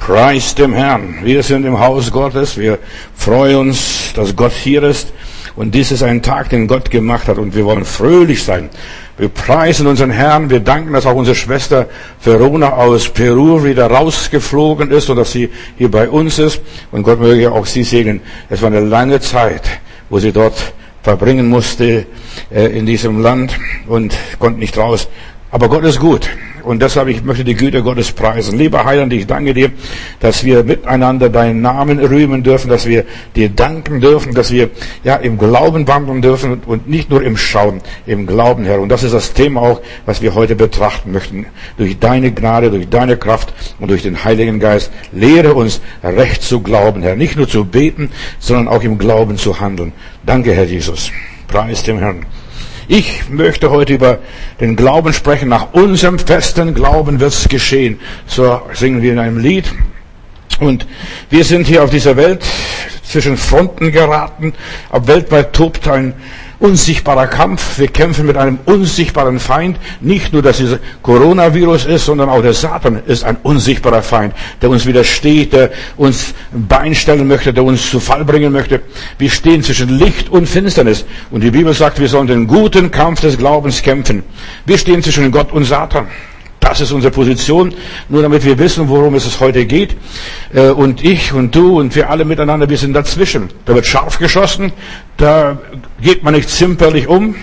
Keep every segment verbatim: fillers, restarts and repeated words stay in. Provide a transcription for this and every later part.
Preis dem Herrn. Wir sind im Haus Gottes. Wir freuen uns, dass Gott hier ist. Und dies ist ein Tag, den Gott gemacht hat. Und wir wollen fröhlich sein. Wir preisen unseren Herrn. Wir danken, dass auch unsere Schwester Verona aus Peru wieder rausgeflogen ist und dass sie hier bei uns ist. Und Gott möge auch sie segnen. Es war eine lange Zeit, wo sie dort verbringen musste äh, in diesem Land und konnte nicht raus. Aber Gott ist gut. Und deshalb, ich möchte die Güte Gottes preisen. Lieber Heiland, ich danke dir, dass wir miteinander deinen Namen rühmen dürfen, dass wir dir danken dürfen, dass wir ja im Glauben wandeln dürfen und nicht nur im Schauen, im Glauben, Herr. Und das ist das Thema auch, was wir heute betrachten möchten. Durch deine Gnade, durch deine Kraft und durch den Heiligen Geist, lehre uns recht zu glauben, Herr. Nicht nur zu beten, sondern auch im Glauben zu handeln. Danke, Herr Jesus. Preis dem Herrn. Ich möchte heute über den Glauben sprechen. Nach unserem festen Glauben wird's geschehen. So singen wir in einem Lied. Und wir sind hier auf dieser Welt zwischen Fronten geraten. Ab weltweit tobt ein unsichtbarer Kampf. Wir kämpfen mit einem unsichtbaren Feind. Nicht nur, dass dieser Coronavirus ist, sondern auch der Satan ist ein unsichtbarer Feind, der uns widersteht, der uns ein Bein stellen möchte, der uns zu Fall bringen möchte. Wir stehen zwischen Licht und Finsternis. Und die Bibel sagt, wir sollen den guten Kampf des Glaubens kämpfen. Wir stehen zwischen Gott und Satan. Das ist unsere Position, nur damit wir wissen, worum es heute geht. Und ich und du und wir alle miteinander, wir sind dazwischen. Da wird scharf geschossen, da geht man nicht zimperlich um,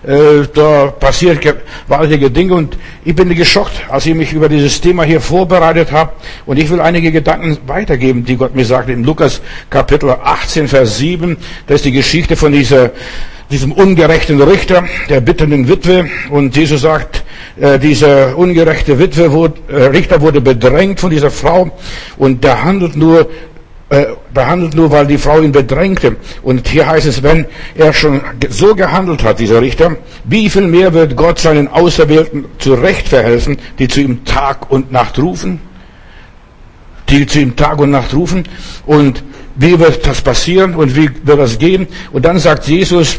da passieren gewaltige Dinge. Und ich bin geschockt, als ich mich über dieses Thema hier vorbereitet habe. Und ich will einige Gedanken weitergeben, die Gott mir sagte. In Lukas Kapitel achtzehn, Vers sieben, da ist die Geschichte von dieser diesem ungerechten Richter, der bittenden Witwe. Und Jesus sagt, äh, dieser ungerechte Witwe, wurde, äh, Richter wurde bedrängt von dieser Frau und der handelt nur, äh, der handelt nur, weil die Frau ihn bedrängte. Und hier heißt es, wenn er schon so gehandelt hat, dieser Richter, wie viel mehr wird Gott seinen Auserwählten zurecht verhelfen, die zu ihm Tag und Nacht rufen? Die zu ihm Tag und Nacht rufen. Und wie wird das passieren und wie wird das gehen? Und dann sagt Jesus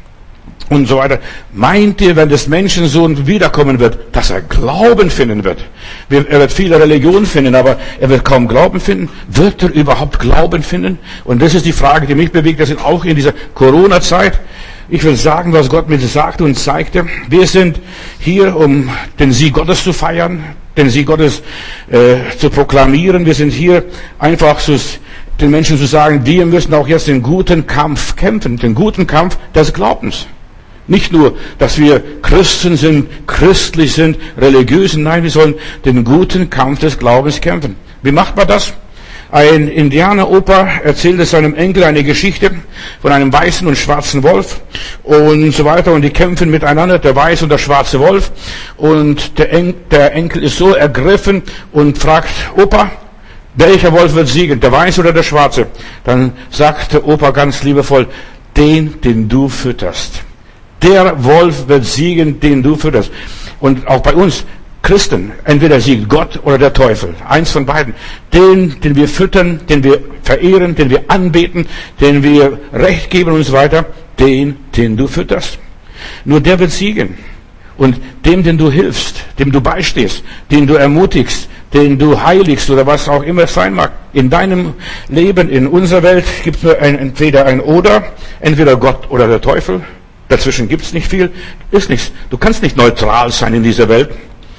und so weiter, meint ihr, wenn des Menschensohn wiederkommen wird, dass er Glauben finden wird? Er wird viele Religionen finden, aber er wird kaum Glauben finden. Wird er überhaupt Glauben finden? Und das ist die Frage, die mich bewegt, das sind auch in dieser Corona-Zeit. Ich will sagen, was Gott mir sagte und zeigte. Wir sind hier, um den Sieg Gottes zu feiern, den Sieg Gottes äh, zu proklamieren. Wir sind hier einfach zu den Menschen zu sagen, wir müssen auch jetzt den guten Kampf kämpfen, den guten Kampf des Glaubens. Nicht nur, dass wir Christen sind, christlich sind, religiös sind, nein, wir sollen den guten Kampf des Glaubens kämpfen. Wie macht man das? Ein Indianeropa erzählte seinem Enkel eine Geschichte von einem weißen und schwarzen Wolf und so weiter. Und die kämpfen miteinander, der weiße und der schwarze Wolf. Und der, en- der Enkel ist so ergriffen und fragt, Opa, welcher Wolf wird siegen, der weiße oder der schwarze? Dann sagt der Opa ganz liebevoll, den, den du fütterst. Der Wolf wird siegen, den du fütterst. Und auch bei uns Christen, entweder siegt Gott oder der Teufel. Eins von beiden. Den, den wir füttern, den wir verehren, den wir anbeten, den wir Recht geben und so weiter, den, den du fütterst. Nur der wird siegen. Und dem, den du hilfst, dem du beistehst, den du ermutigst, den du heiligst oder was auch immer es sein mag. In deinem Leben, in unserer Welt gibt es nur ein, entweder ein Oder, entweder Gott oder der Teufel. Dazwischen gibt es nicht viel, ist nichts. Du kannst nicht neutral sein in dieser Welt.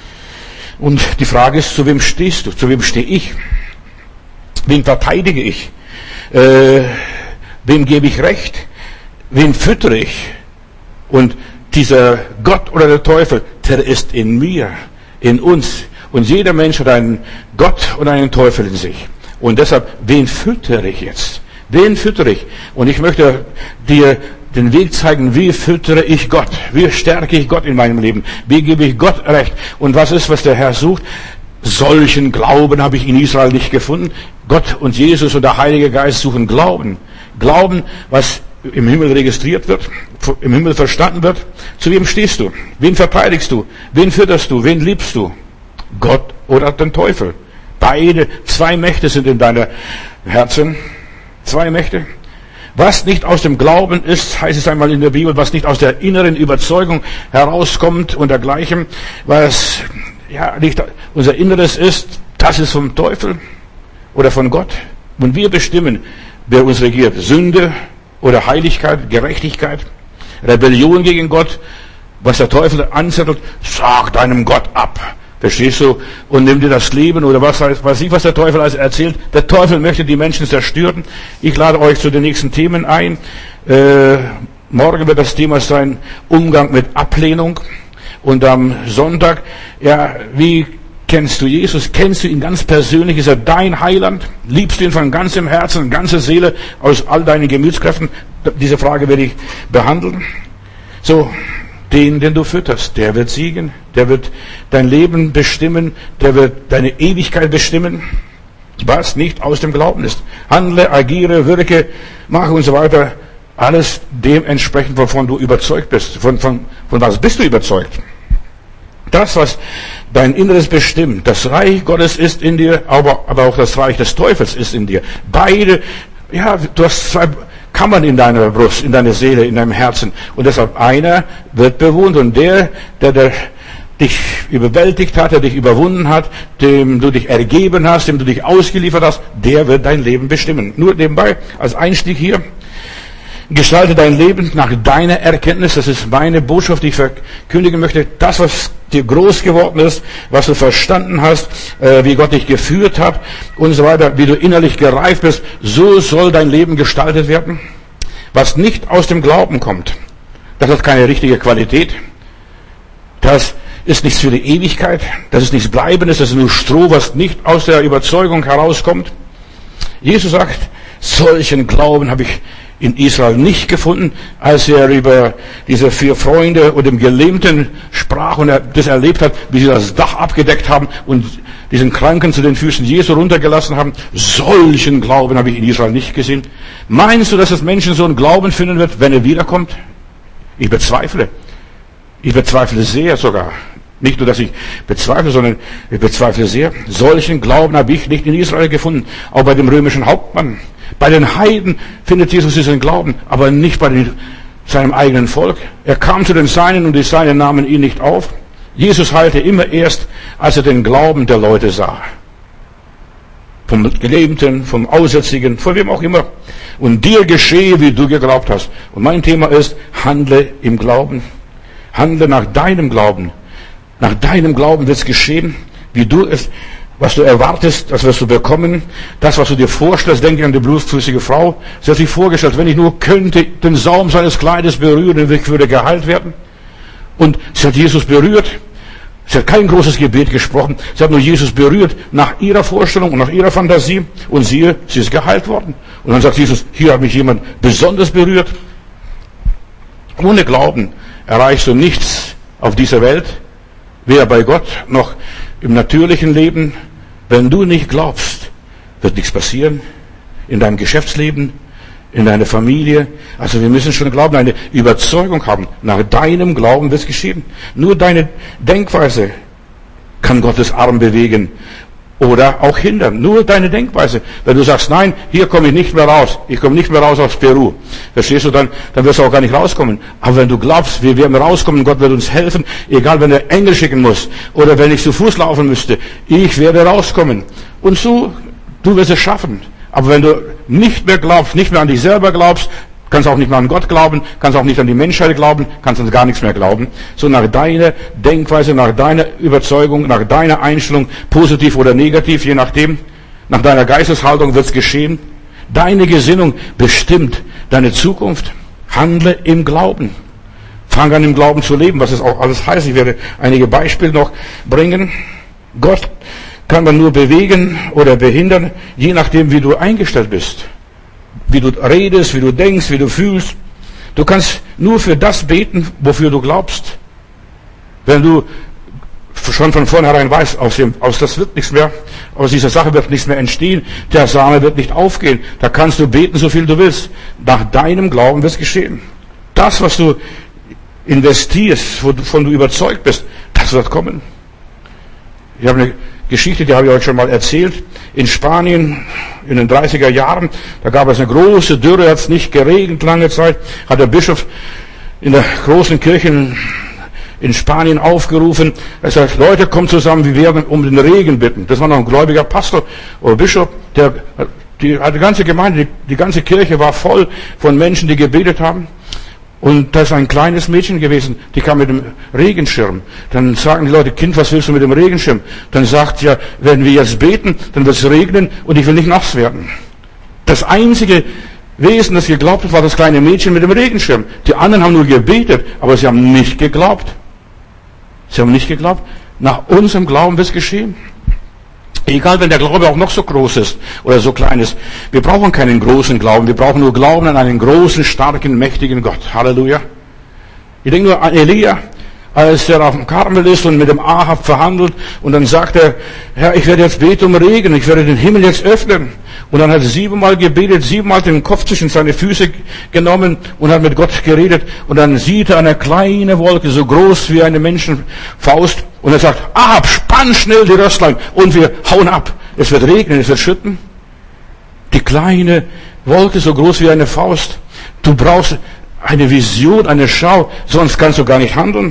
Und die Frage ist, zu wem stehst du? Zu wem stehe ich? Wen verteidige ich? Äh, wem gebe ich Recht? Wen füttere ich? Und dieser Gott oder der Teufel, der ist in mir, in uns. Und jeder Mensch hat einen Gott und einen Teufel in sich. Und deshalb, wen füttere ich jetzt? Wen füttere ich? Und ich möchte dir den Weg zeigen, wie füttere ich Gott? Wie stärke ich Gott in meinem Leben? Wie gebe ich Gott Recht? Und was ist, was der Herr sucht? Solchen Glauben habe ich in Israel nicht gefunden. Gott und Jesus und der Heilige Geist suchen Glauben. Glauben, was im Himmel registriert wird, im Himmel verstanden wird. Zu wem stehst du? Wen verteidigst du? Wen fütterst du? Wen liebst du? Gott oder den Teufel? Beide, zwei Mächte sind in deiner Herzen. Zwei Mächte. Was nicht aus dem Glauben ist, heißt es einmal in der Bibel, was nicht aus der inneren Überzeugung herauskommt und dergleichen, was ja nicht unser Inneres ist, das ist vom Teufel. oder von Gott. Und wir bestimmen, wer uns regiert. Sünde oder Heiligkeit, Gerechtigkeit, Rebellion gegen Gott, was der Teufel anzettelt, sag deinem Gott ab. Verstehst du? Und nimm dir das Leben oder was weiß ich, was der Teufel alles erzählt. Der Teufel möchte die Menschen zerstören. Ich lade euch zu den nächsten Themen ein. Äh, morgen wird das Thema sein, Umgang mit Ablehnung. Und am Sonntag, ja, wie kennst du Jesus? Kennst du ihn ganz persönlich? Ist er dein Heiland? Liebst du ihn von ganzem Herzen, ganzer Seele, aus all deinen Gemütskräften? Diese Frage werde ich behandeln. So, den, den du fütterst, der wird siegen, der wird dein Leben bestimmen, der wird deine Ewigkeit bestimmen, was nicht aus dem Glauben ist. Handle, agiere, wirke, mache und so weiter, alles dementsprechend, wovon du überzeugt bist. Von, von, von was bist du überzeugt? Das, was dein Inneres bestimmt, das Reich Gottes ist in dir, aber, aber auch das Reich des Teufels ist in dir. Beide, ja, du hast zwei Kammern in deiner Brust, in deiner Seele, in deinem Herzen. Und deshalb einer wird bewohnt. Und der, der, der dich überwältigt hat, der dich überwunden hat, dem du dich ergeben hast, dem du dich ausgeliefert hast, der wird dein Leben bestimmen. Nur nebenbei, als Einstieg hier, gestalte dein Leben nach deiner Erkenntnis. Das ist meine Botschaft, die ich verkündigen möchte. Das, was dir groß geworden ist, was du verstanden hast, äh, wie Gott dich geführt hat und so weiter, wie du innerlich gereift bist, so soll dein Leben gestaltet werden. Was nicht aus dem Glauben kommt, das hat keine richtige Qualität. Das ist nichts für die Ewigkeit. Das ist nichts Bleibendes. Das ist nur Stroh, was nicht aus der Überzeugung herauskommt. Jesus sagt, solchen Glauben habe ich in Israel nicht gefunden, als er über diese vier Freunde und dem Gelähmten sprach und er das erlebt hat, wie sie das Dach abgedeckt haben und diesen Kranken zu den Füßen Jesu runtergelassen haben. Solchen Glauben habe ich in Israel nicht gesehen. Meinst du, dass es Menschen so einen Glauben finden wird, wenn er wiederkommt? Ich bezweifle. Ich bezweifle sehr sogar. Nicht nur, dass ich bezweifle, sondern ich bezweifle sehr. Solchen Glauben habe ich nicht in Israel gefunden. Auch bei dem römischen Hauptmann. Bei den Heiden findet Jesus diesen Glauben, aber nicht bei den, seinem eigenen Volk. Er kam zu den Seinen und die Seinen nahmen ihn nicht auf. Jesus heilte immer erst, als er den Glauben der Leute sah. Vom Gelähmten, vom Aussätzigen, von wem auch immer. Und dir geschehe, wie du geglaubt hast. Und mein Thema ist, handle im Glauben. Handle nach deinem Glauben. Nach deinem Glauben wird es geschehen, wie du es, was du erwartest, das wirst du bekommen. Das, was du dir vorstellst, denke an die blutflüssige Frau. Sie hat sich vorgestellt, wenn ich nur könnte den Saum seines Kleides berühren, ich würde geheilt werden. Und sie hat Jesus berührt. Sie hat kein großes Gebet gesprochen. Sie hat nur Jesus berührt nach ihrer Vorstellung und nach ihrer Fantasie. Und siehe, sie ist geheilt worden. Und dann sagt Jesus, hier hat mich jemand besonders berührt. Ohne Glauben erreichst du nichts auf dieser Welt, weder bei Gott noch im natürlichen Leben. Wenn du nicht glaubst, wird nichts passieren in deinem Geschäftsleben, in deiner Familie. Also wir müssen schon glauben, eine Überzeugung haben. Nach deinem Glauben wird es geschehen. Nur deine Denkweise kann Gottes Arm bewegen oder auch hindern. Nur deine Denkweise. Wenn du sagst, nein, hier komme ich nicht mehr raus. Ich komme nicht mehr raus aus Peru. Verstehst du, dann, dann wirst du auch gar nicht rauskommen. Aber wenn du glaubst, wir werden rauskommen, Gott wird uns helfen, egal wenn er Engel schicken muss oder wenn ich zu Fuß laufen müsste, ich werde rauskommen. Und so, du wirst es schaffen. Aber wenn du nicht mehr glaubst, nicht mehr an dich selber glaubst, kannst auch nicht mehr an Gott glauben, kannst auch nicht an die Menschheit glauben, kannst an gar nichts mehr glauben. So nach deiner Denkweise, nach deiner Überzeugung, nach deiner Einstellung, positiv oder negativ, je nachdem, nach deiner Geisteshaltung wird es geschehen. Deine Gesinnung bestimmt deine Zukunft. Handle im Glauben. Fang an, im Glauben zu leben, was es auch alles heißt. Ich werde einige Beispiele noch bringen. Gott kann man nur bewegen oder behindern, je nachdem, wie du eingestellt bist. Wie du redest, wie du denkst, wie du fühlst. Du kannst nur für das beten, wofür du glaubst. Wenn du schon von vornherein weißt, aus, dem, aus das wird nichts mehr, aus dieser Sache wird nichts mehr entstehen, der Same wird nicht aufgehen, da kannst du beten, so viel du willst. Nach deinem Glauben wird es geschehen. Das, was du investierst, wovon du überzeugt bist, das wird kommen. Ich habe eine Geschichte, die habe ich euch schon mal erzählt. In Spanien in den dreißiger Jahren, da gab es eine große Dürre, hat es nicht geregnet lange Zeit, hat der Bischof in der großen Kirche in Spanien aufgerufen. Er sagt, Leute, kommt zusammen, wir werden um den Regen bitten. Das war noch ein gläubiger Pastor oder Bischof, der, die, die ganze Gemeinde, die, die ganze Kirche war voll von Menschen, die gebetet haben. Und da ist ein kleines Mädchen gewesen, die kam mit dem Regenschirm. Dann sagen die Leute, Kind, was willst du mit dem Regenschirm? Dann sagt sie, ja, wenn wir jetzt beten, dann wird es regnen und ich will nicht nass werden. Das einzige Wesen, das geglaubt hat, war das kleine Mädchen mit dem Regenschirm. Die anderen haben nur gebetet, aber sie haben nicht geglaubt. Sie haben nicht geglaubt. Nach unserem Glauben wird es geschehen. Egal, wenn der Glaube auch noch so groß ist oder so klein ist. Wir brauchen keinen großen Glauben. Wir brauchen nur Glauben an einen großen, starken, mächtigen Gott. Halleluja. Ich denke nur an Elia, als er auf dem Karmel ist und mit dem Ahab verhandelt. Und dann sagt er, Herr, ich werde jetzt beten um Regen. Ich werde den Himmel jetzt öffnen. Und dann hat er siebenmal gebetet, siebenmal den Kopf zwischen seine Füße genommen und hat mit Gott geredet. Und dann sieht er eine kleine Wolke, so groß wie eine Menschenfaust. Und er sagt, Ahab, spann schnell die Rösslein und wir hauen ab. Es wird regnen, es wird schütten. Die kleine Wolke, so groß wie eine Faust. Du brauchst eine Vision, eine Schau, sonst kannst du gar nicht handeln.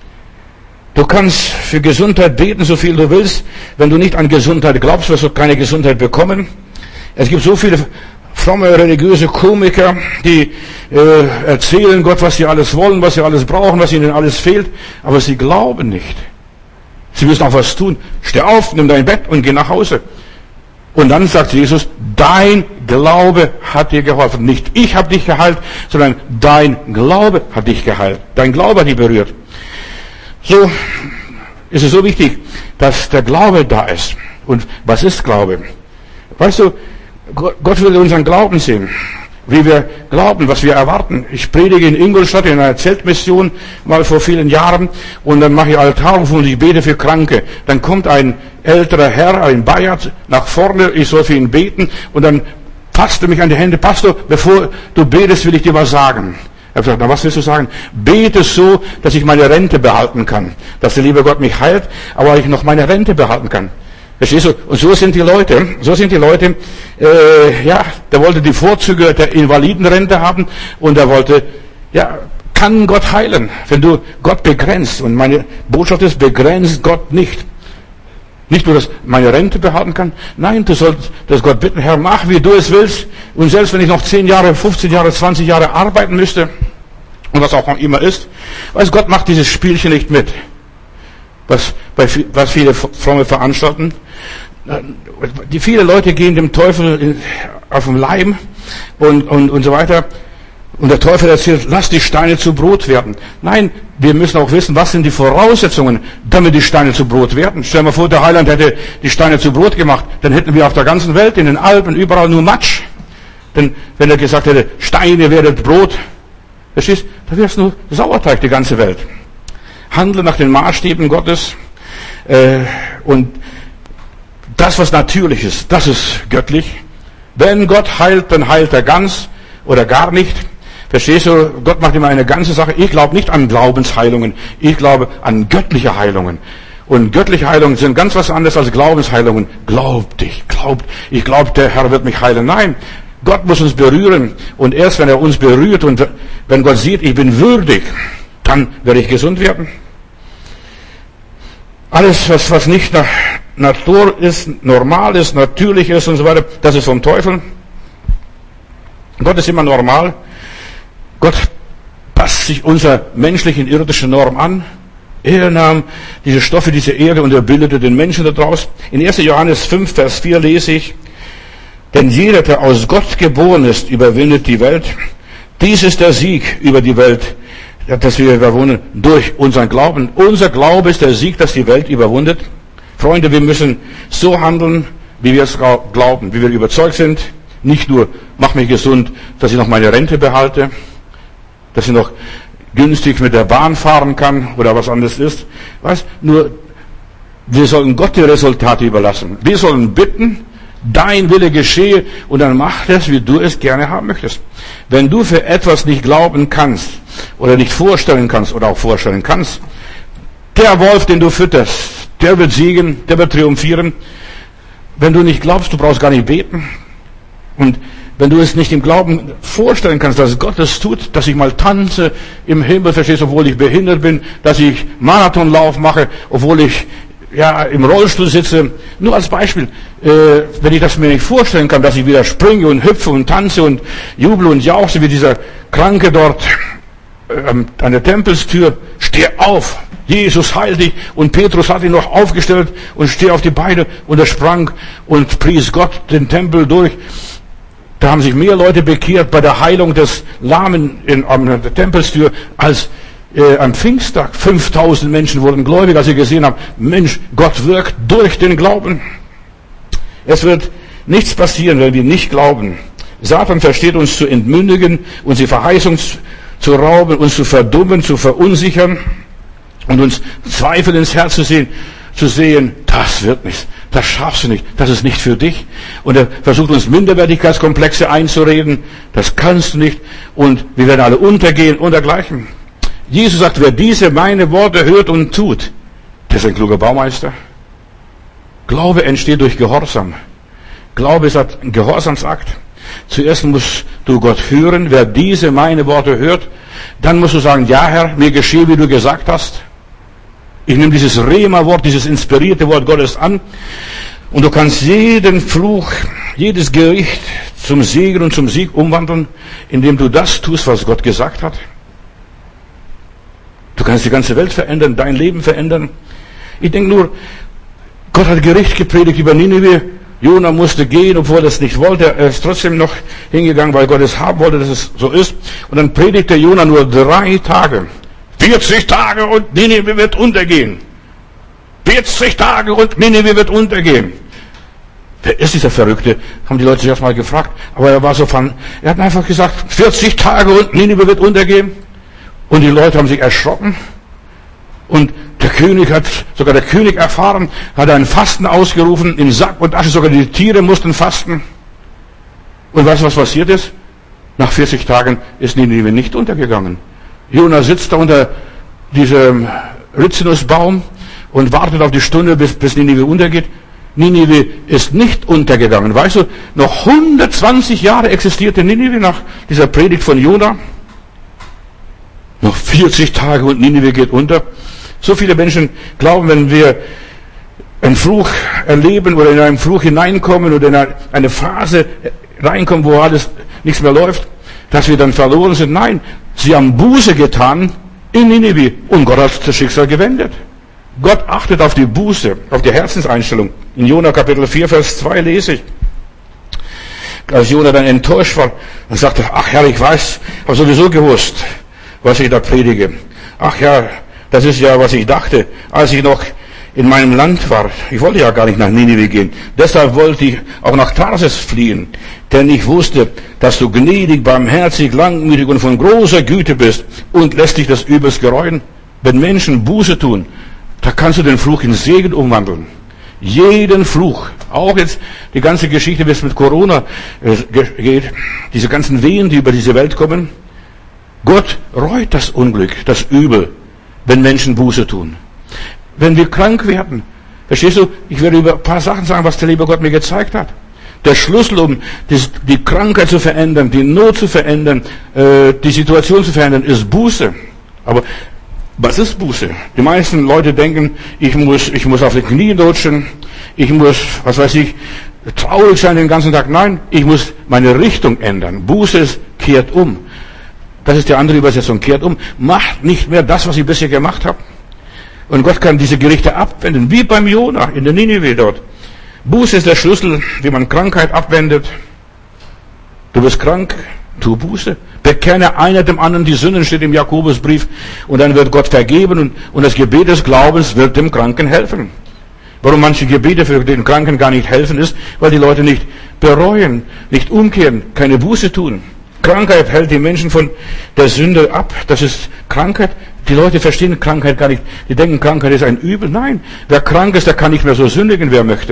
Du kannst für Gesundheit beten, so viel du willst. Wenn du nicht an Gesundheit glaubst, wirst du keine Gesundheit bekommen. Es gibt so viele fromme religiöse Komiker, die äh, erzählen Gott, was sie alles wollen, was sie alles brauchen, was ihnen alles fehlt, aber sie glauben nicht. Sie müssen auch was tun. Steh auf, nimm dein Bett und geh nach Hause. Und dann sagt Jesus, dein Glaube hat dir geholfen. Nicht ich habe dich geheilt, sondern dein Glaube hat dich geheilt. Dein Glaube hat dich berührt. So ist es so wichtig, dass der Glaube da ist. Und was ist Glaube? Weißt du, Gott will unseren Glauben sehen, wie wir glauben, was wir erwarten. Ich predige in Ingolstadt in einer Zeltmission mal vor vielen Jahren und dann mache ich Altarruf und ich bete für Kranke. Dann kommt ein älterer Herr, ein Bayer, nach vorne, ich soll für ihn beten und dann fasst er mich an die Hände. Pastor, bevor du betest, will ich dir was sagen. Er hat gesagt, na was willst du sagen? Bete so, dass ich meine Rente behalten kann. Dass der liebe Gott mich heilt, aber ich noch meine Rente behalten kann. Verstehst du? Und so sind die Leute, so sind die Leute, äh, ja, der wollte die Vorzüge der Invalidenrente haben und er wollte, ja, kann Gott heilen, wenn du Gott begrenzt. Und meine Botschaft ist, begrenzt Gott nicht. Nicht nur, dass meine Rente behalten kann, nein, du sollst, dass Gott bitten, Herr, mach, wie du es willst. Und selbst wenn ich noch zehn Jahre, fünfzehn Jahre, zwanzig Jahre arbeiten müsste, und was auch immer ist, weiß Gott macht dieses Spielchen nicht mit. Was, bei, was viele Fromme veranstalten. Die viele Leute gehen dem Teufel in, auf den Leim und, und, und so weiter. Und der Teufel erzählt, lass die Steine zu Brot werden. Nein, wir müssen auch wissen, was sind die Voraussetzungen, damit die Steine zu Brot werden. Stell dir mal vor, der Heiland hätte die Steine zu Brot gemacht. Dann hätten wir auf der ganzen Welt, in den Alpen, überall nur Matsch. Denn wenn er gesagt hätte, Steine werdet Brot, verstehst, da wäre es nur Sauerteig, die ganze Welt. Handle nach den Maßstäben Gottes äh, und das, was natürlich ist, das ist göttlich. Wenn Gott heilt, dann heilt er ganz oder gar nicht. Verstehst du? Gott macht immer eine ganze Sache. Ich glaube nicht an Glaubensheilungen. Ich glaube an göttliche Heilungen. Und göttliche Heilungen sind ganz was anderes als Glaubensheilungen. Glaubt dich, glaubt. Ich glaube, der Herr wird mich heilen. Nein, Gott muss uns berühren. Und erst wenn er uns berührt und wenn Gott sieht, ich bin würdig, dann werde ich gesund werden. Alles, was, was nicht nach Natur ist, normal ist, natürlich ist und so weiter, das ist vom Teufel. Gott ist immer normal. Gott passt sich unserer menschlichen, irdischen Norm an. Er nahm diese Stoffe, diese Erde und er bildete den Menschen daraus. In erster Johannes fünf, Vers vier lese ich, denn jeder, der aus Gott geboren ist, überwindet die Welt. Dies ist der Sieg über die Welt, dass wir überwunden durch unseren Glauben. Unser Glaube ist der Sieg, dass die Welt überwundet. Freunde, wir müssen so handeln, wie wir es glauben, wie wir überzeugt sind. Nicht nur, mach mich gesund, dass ich noch meine Rente behalte, dass ich noch günstig mit der Bahn fahren kann oder was anderes ist. Weißt, nur, wir sollen Gott die Resultate überlassen. Wir sollen bitten, dein Wille geschehe und dann mach es, wie du es gerne haben möchtest. Wenn du für etwas nicht glauben kannst oder nicht vorstellen kannst oder auch vorstellen kannst, der Wolf, den du fütterst, der wird siegen, der wird triumphieren. Wenn du nicht glaubst, du brauchst gar nicht beten. Und wenn du es nicht im Glauben vorstellen kannst, dass Gott es tut, dass ich mal tanze im Himmel, verstehst, obwohl ich behindert bin, dass ich Marathonlauf mache, obwohl ich ja im Rollstuhl sitze. Nur als Beispiel, äh, wenn ich das mir nicht vorstellen kann, dass ich wieder springe und hüpfe und tanze und jubel und jauchze wie dieser Kranke dort äh, an der Tempelstür, steh auf, Jesus heil dich. Und Petrus hat ihn noch aufgestellt und steh auf die Beine und er sprang und pries Gott den Tempel durch. Da haben sich mehr Leute bekehrt bei der Heilung des Lahmen in, an der Tempelstür als äh, am Pfingsttag. fünftausend Menschen wurden gläubig, als sie gesehen haben, Mensch, Gott wirkt durch den Glauben. Es wird nichts passieren, wenn wir nicht glauben. Satan versteht uns zu entmündigen, uns die Verheißung zu rauben, uns zu verdummen, zu verunsichern und uns Zweifel ins Herz zu sehen, zu sehen, das wird nichts. Das schaffst du nicht. Das ist nicht für dich. Und er versucht uns Minderwertigkeitskomplexe einzureden. Das kannst du nicht. Und wir werden alle untergehen und dergleichen. Jesus sagt, wer diese meine Worte hört und tut, der ist ein kluger Baumeister. Glaube entsteht durch Gehorsam. Glaube ist ein Gehorsamsakt. Zuerst musst du Gott hören. Wer diese meine Worte hört, dann musst du sagen, ja Herr, mir geschehe, wie du gesagt hast. Ich nehme dieses Rema-Wort, dieses inspirierte Wort Gottes an und du kannst jeden Fluch, jedes Gericht zum Segen und zum Sieg umwandeln, indem du das tust, was Gott gesagt hat. Du kannst die ganze Welt verändern, dein Leben verändern. Ich denke nur, Gott hat Gericht gepredigt über Ninive. Jona musste gehen, obwohl er es nicht wollte. Er ist trotzdem noch hingegangen, weil Gott es haben wollte, dass es so ist. Und dann predigte Jona nur drei Tage. vierzig Tage und Ninive wird untergehen. vierzig Tage und Ninive wird untergehen. Wer ist dieser Verrückte? Haben die Leute sich erstmal gefragt. Aber er war so von, er hat einfach gesagt, vierzig Tage und Ninive wird untergehen. Und die Leute haben sich erschrocken. Und der König hat, sogar der König erfahren, hat einen Fasten ausgerufen, in Sack und Asche, sogar die Tiere mussten fasten. Und weißt du, was passiert ist? Nach vierzig Tagen ist Ninive nicht untergegangen. Jona sitzt da unter diesem Rizinusbaum und wartet auf die Stunde, bis, bis Ninive untergeht. Ninive ist nicht untergegangen. Weißt du, noch hundertzwanzig Jahre existierte Ninive nach dieser Predigt von Jona. Noch vierzig Tage und Ninive geht unter. So viele Menschen glauben, wenn wir einen Fluch erleben oder in einen Fluch hineinkommen oder in eine Phase reinkommen, wo alles nichts mehr läuft, dass wir dann verloren sind. Nein, sie haben Buße getan in Ninive und Gott hat das Schicksal gewendet. Gott achtet auf die Buße, auf die Herzenseinstellung. In Jona Kapitel vier, Vers zwei lese ich. Als Jona dann enttäuscht war und sagte, ach Herr, ich weiß, habe sowieso gewusst, was ich da predige. Ach ja, das ist ja, was ich dachte, als ich noch in meinem Land war. Ich wollte ja gar nicht nach Ninive gehen. Deshalb wollte ich auch nach Tarsis fliehen. Denn ich wusste, dass du gnädig, barmherzig, langmütig und von großer Güte bist und lässt dich das Übels gereuen. Wenn Menschen Buße tun, da kannst du den Fluch in Segen umwandeln. Jeden Fluch. Auch jetzt die ganze Geschichte, wie es mit Corona geht. Diese ganzen Wehen, die über diese Welt kommen. Gott reut das Unglück, das Übel, wenn Menschen Buße tun. Wenn wir krank werden, verstehst du, ich werde über ein paar Sachen sagen, was der liebe Gott mir gezeigt hat. Der Schlüssel, um die Krankheit zu verändern, die Not zu verändern, die Situation zu verändern, ist Buße. Aber was ist Buße? Die meisten Leute denken, ich muss, ich muss auf die Knie rutschen, ich muss, was weiß ich, traurig sein den ganzen Tag. Nein, ich muss meine Richtung ändern. Buße ist, kehrt um. Das ist die andere Übersetzung, kehrt um. Macht nicht mehr das, was ich bisher gemacht habe. Und Gott kann diese Gerichte abwenden, wie beim Jona in der Ninive dort. Buße ist der Schlüssel, wie man Krankheit abwendet. Du bist krank, tu Buße. Bekenne einer dem anderen die Sünden, steht im Jakobusbrief. Und dann wird Gott vergeben und, und das Gebet des Glaubens wird dem Kranken helfen. Warum manche Gebete für den Kranken gar nicht helfen, ist, weil die Leute nicht bereuen, nicht umkehren, keine Buße tun. Krankheit hält die Menschen von der Sünde ab. Das ist Krankheit. Die Leute verstehen Krankheit gar nicht. Die denken, Krankheit ist ein Übel. Nein, wer krank ist, der kann nicht mehr so sündigen, wer möchte.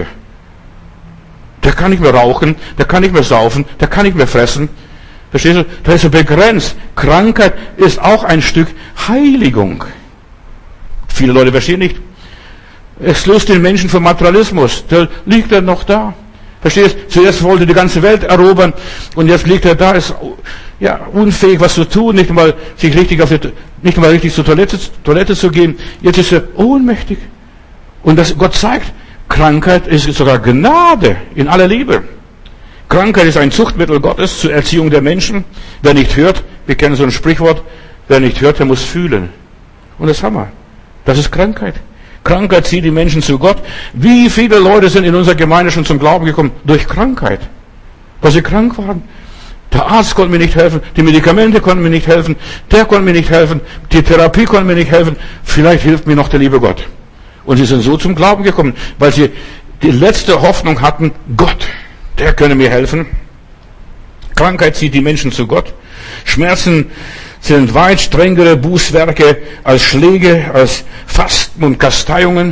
Der kann nicht mehr rauchen, der kann nicht mehr saufen, der kann nicht mehr fressen. Verstehst du? Das ist so begrenzt. Krankheit ist auch ein Stück Heiligung. Viele Leute verstehen nicht. Es löst den Menschen vom Materialismus. Der liegt dann noch da. Verstehst? Zuerst wollte die ganze Welt erobern und jetzt liegt er da, ist ja unfähig, was zu tun, nicht einmal sich richtig auf die, nicht einmal richtig zur Toilette, Toilette zu gehen. Jetzt ist er ohnmächtig. Und das, Gott zeigt, Krankheit ist sogar Gnade in aller Liebe. Krankheit ist ein Zuchtmittel Gottes zur Erziehung der Menschen. Wer nicht hört, wir kennen so ein Sprichwort, wer nicht hört, der muss fühlen. Und das haben wir. Das ist Krankheit. Krankheit zieht die Menschen zu Gott. Wie viele Leute sind in unserer Gemeinde schon zum Glauben gekommen? Durch Krankheit. Weil sie krank waren. Der Arzt konnte mir nicht helfen, die Medikamente konnten mir nicht helfen, der konnte mir nicht helfen, die Therapie konnte mir nicht helfen. Vielleicht hilft mir noch der liebe Gott. Und sie sind so zum Glauben gekommen, weil sie die letzte Hoffnung hatten, Gott, der könne mir helfen. Krankheit zieht die Menschen zu Gott. Schmerzen sind weit strengere Bußwerke als Schläge, als Fasten und Kasteiungen.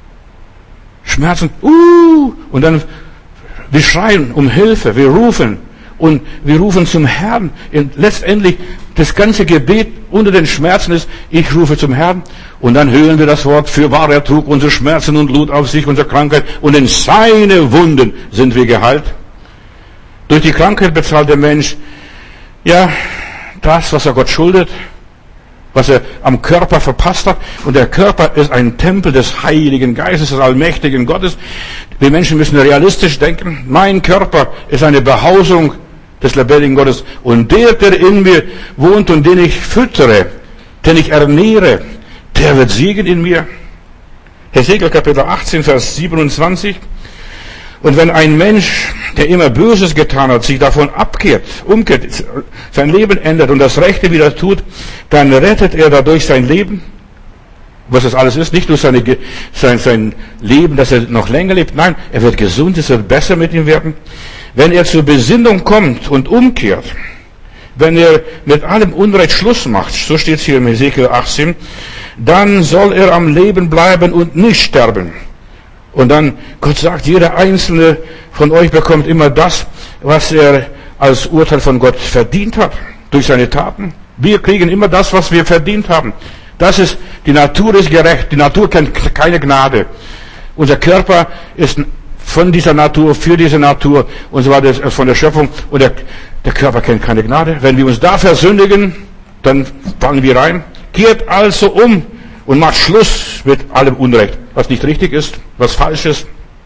Schmerzen, uh, und dann, wir schreien um Hilfe, wir rufen, und wir rufen zum Herrn. Und letztendlich, das ganze Gebet unter den Schmerzen ist, ich rufe zum Herrn, und dann hören wir das Wort, fürwahr er trug unsere Schmerzen und lud auf sich unsere Krankheit, und in seine Wunden sind wir geheilt. Durch die Krankheit bezahlt der Mensch, ja, das, was er Gott schuldet, was er am Körper verpasst hat. Und der Körper ist ein Tempel des Heiligen Geistes, des allmächtigen Gottes. Wir Menschen müssen realistisch denken. Mein Körper ist eine Behausung des lebendigen Gottes. Und der, der in mir wohnt und den ich füttere, den ich ernähre, der wird siegen in mir. Hesekiel Kapitel achtzehn, Vers siebenundzwanzig. Und wenn ein Mensch, der immer Böses getan hat, sich davon abkehrt, umkehrt, sein Leben ändert und das Rechte wieder tut, dann rettet er dadurch sein Leben. Was das alles ist, nicht nur seine, sein, sein Leben, dass er noch länger lebt, nein, er wird gesund, es wird besser mit ihm werden. Wenn er zur Besinnung kommt und umkehrt, wenn er mit allem Unrecht Schluss macht, so steht es hier in Hesekiel achtzehn, dann soll er am Leben bleiben und nicht sterben. Und dann, Gott sagt, jeder Einzelne von euch bekommt immer das, was er als Urteil von Gott verdient hat, durch seine Taten. Wir kriegen immer das, was wir verdient haben. Das ist, die Natur ist gerecht, die Natur kennt keine Gnade. Unser Körper ist von dieser Natur, für diese Natur, und so weiter, von der Schöpfung, und der, der Körper kennt keine Gnade. Wenn wir uns da versündigen, dann fallen wir rein. Kehrt also um und macht Schluss mit allem Unrecht, was nicht richtig ist, was falsch ist,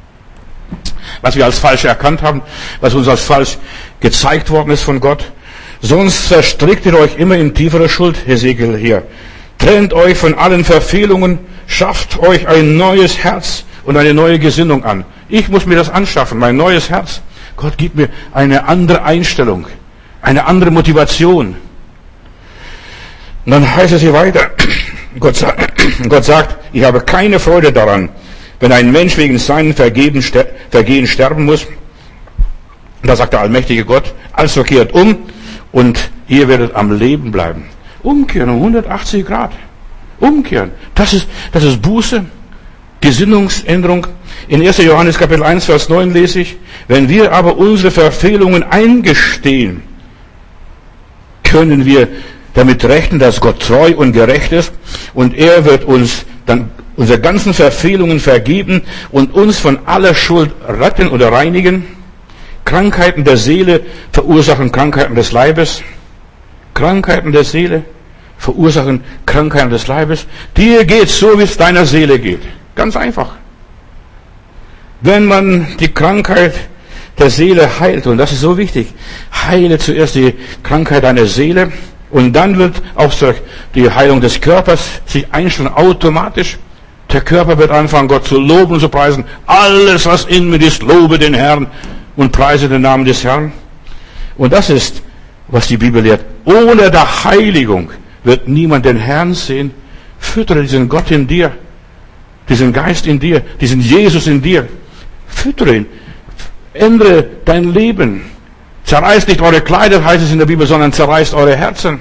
was wir als falsch erkannt haben, was uns als falsch gezeigt worden ist von Gott. Sonst verstrickt ihr euch immer in tiefere Schuld, Hesekiel hier. Trennt euch von allen Verfehlungen, schafft euch ein neues Herz und eine neue Gesinnung an. Ich muss mir das anschaffen, mein neues Herz. Gott gibt mir eine andere Einstellung, eine andere Motivation. Und dann heißt es hier weiter, Gott sagt, Gott sagt, ich habe keine Freude daran, wenn ein Mensch wegen seinen Vergehen sterben muss. Da sagt der allmächtige Gott, also kehrt um und ihr werdet am Leben bleiben. Umkehren um hundertachtzig Grad. Umkehren. Das ist, das ist Buße, Gesinnungsänderung. In erster Johannes Kapitel eins, Vers neun lese ich, wenn wir aber unsere Verfehlungen eingestehen, können wir damit rechnen, dass Gott treu und gerecht ist und er wird uns dann unsere ganzen Verfehlungen vergeben und uns von aller Schuld retten oder reinigen. Krankheiten der Seele verursachen Krankheiten des Leibes. Krankheiten der Seele verursachen Krankheiten des Leibes. Dir geht so, wie es deiner Seele geht. Ganz einfach. Wenn man die Krankheit der Seele heilt, und das ist so wichtig, heile zuerst die Krankheit deiner Seele, und dann wird auch die Heilung des Körpers sich einstellen, automatisch. Der Körper wird anfangen, Gott zu loben und zu preisen. Alles, was in mir ist, lobe den Herrn und preise den Namen des Herrn. Und das ist, was die Bibel lehrt. Ohne der Heiligung wird niemand den Herrn sehen. Füttere diesen Gott in dir, diesen Geist in dir, diesen Jesus in dir. Füttere ihn. Ändere dein Leben. Zerreißt nicht eure Kleider, heißt es in der Bibel, sondern zerreißt eure Herzen.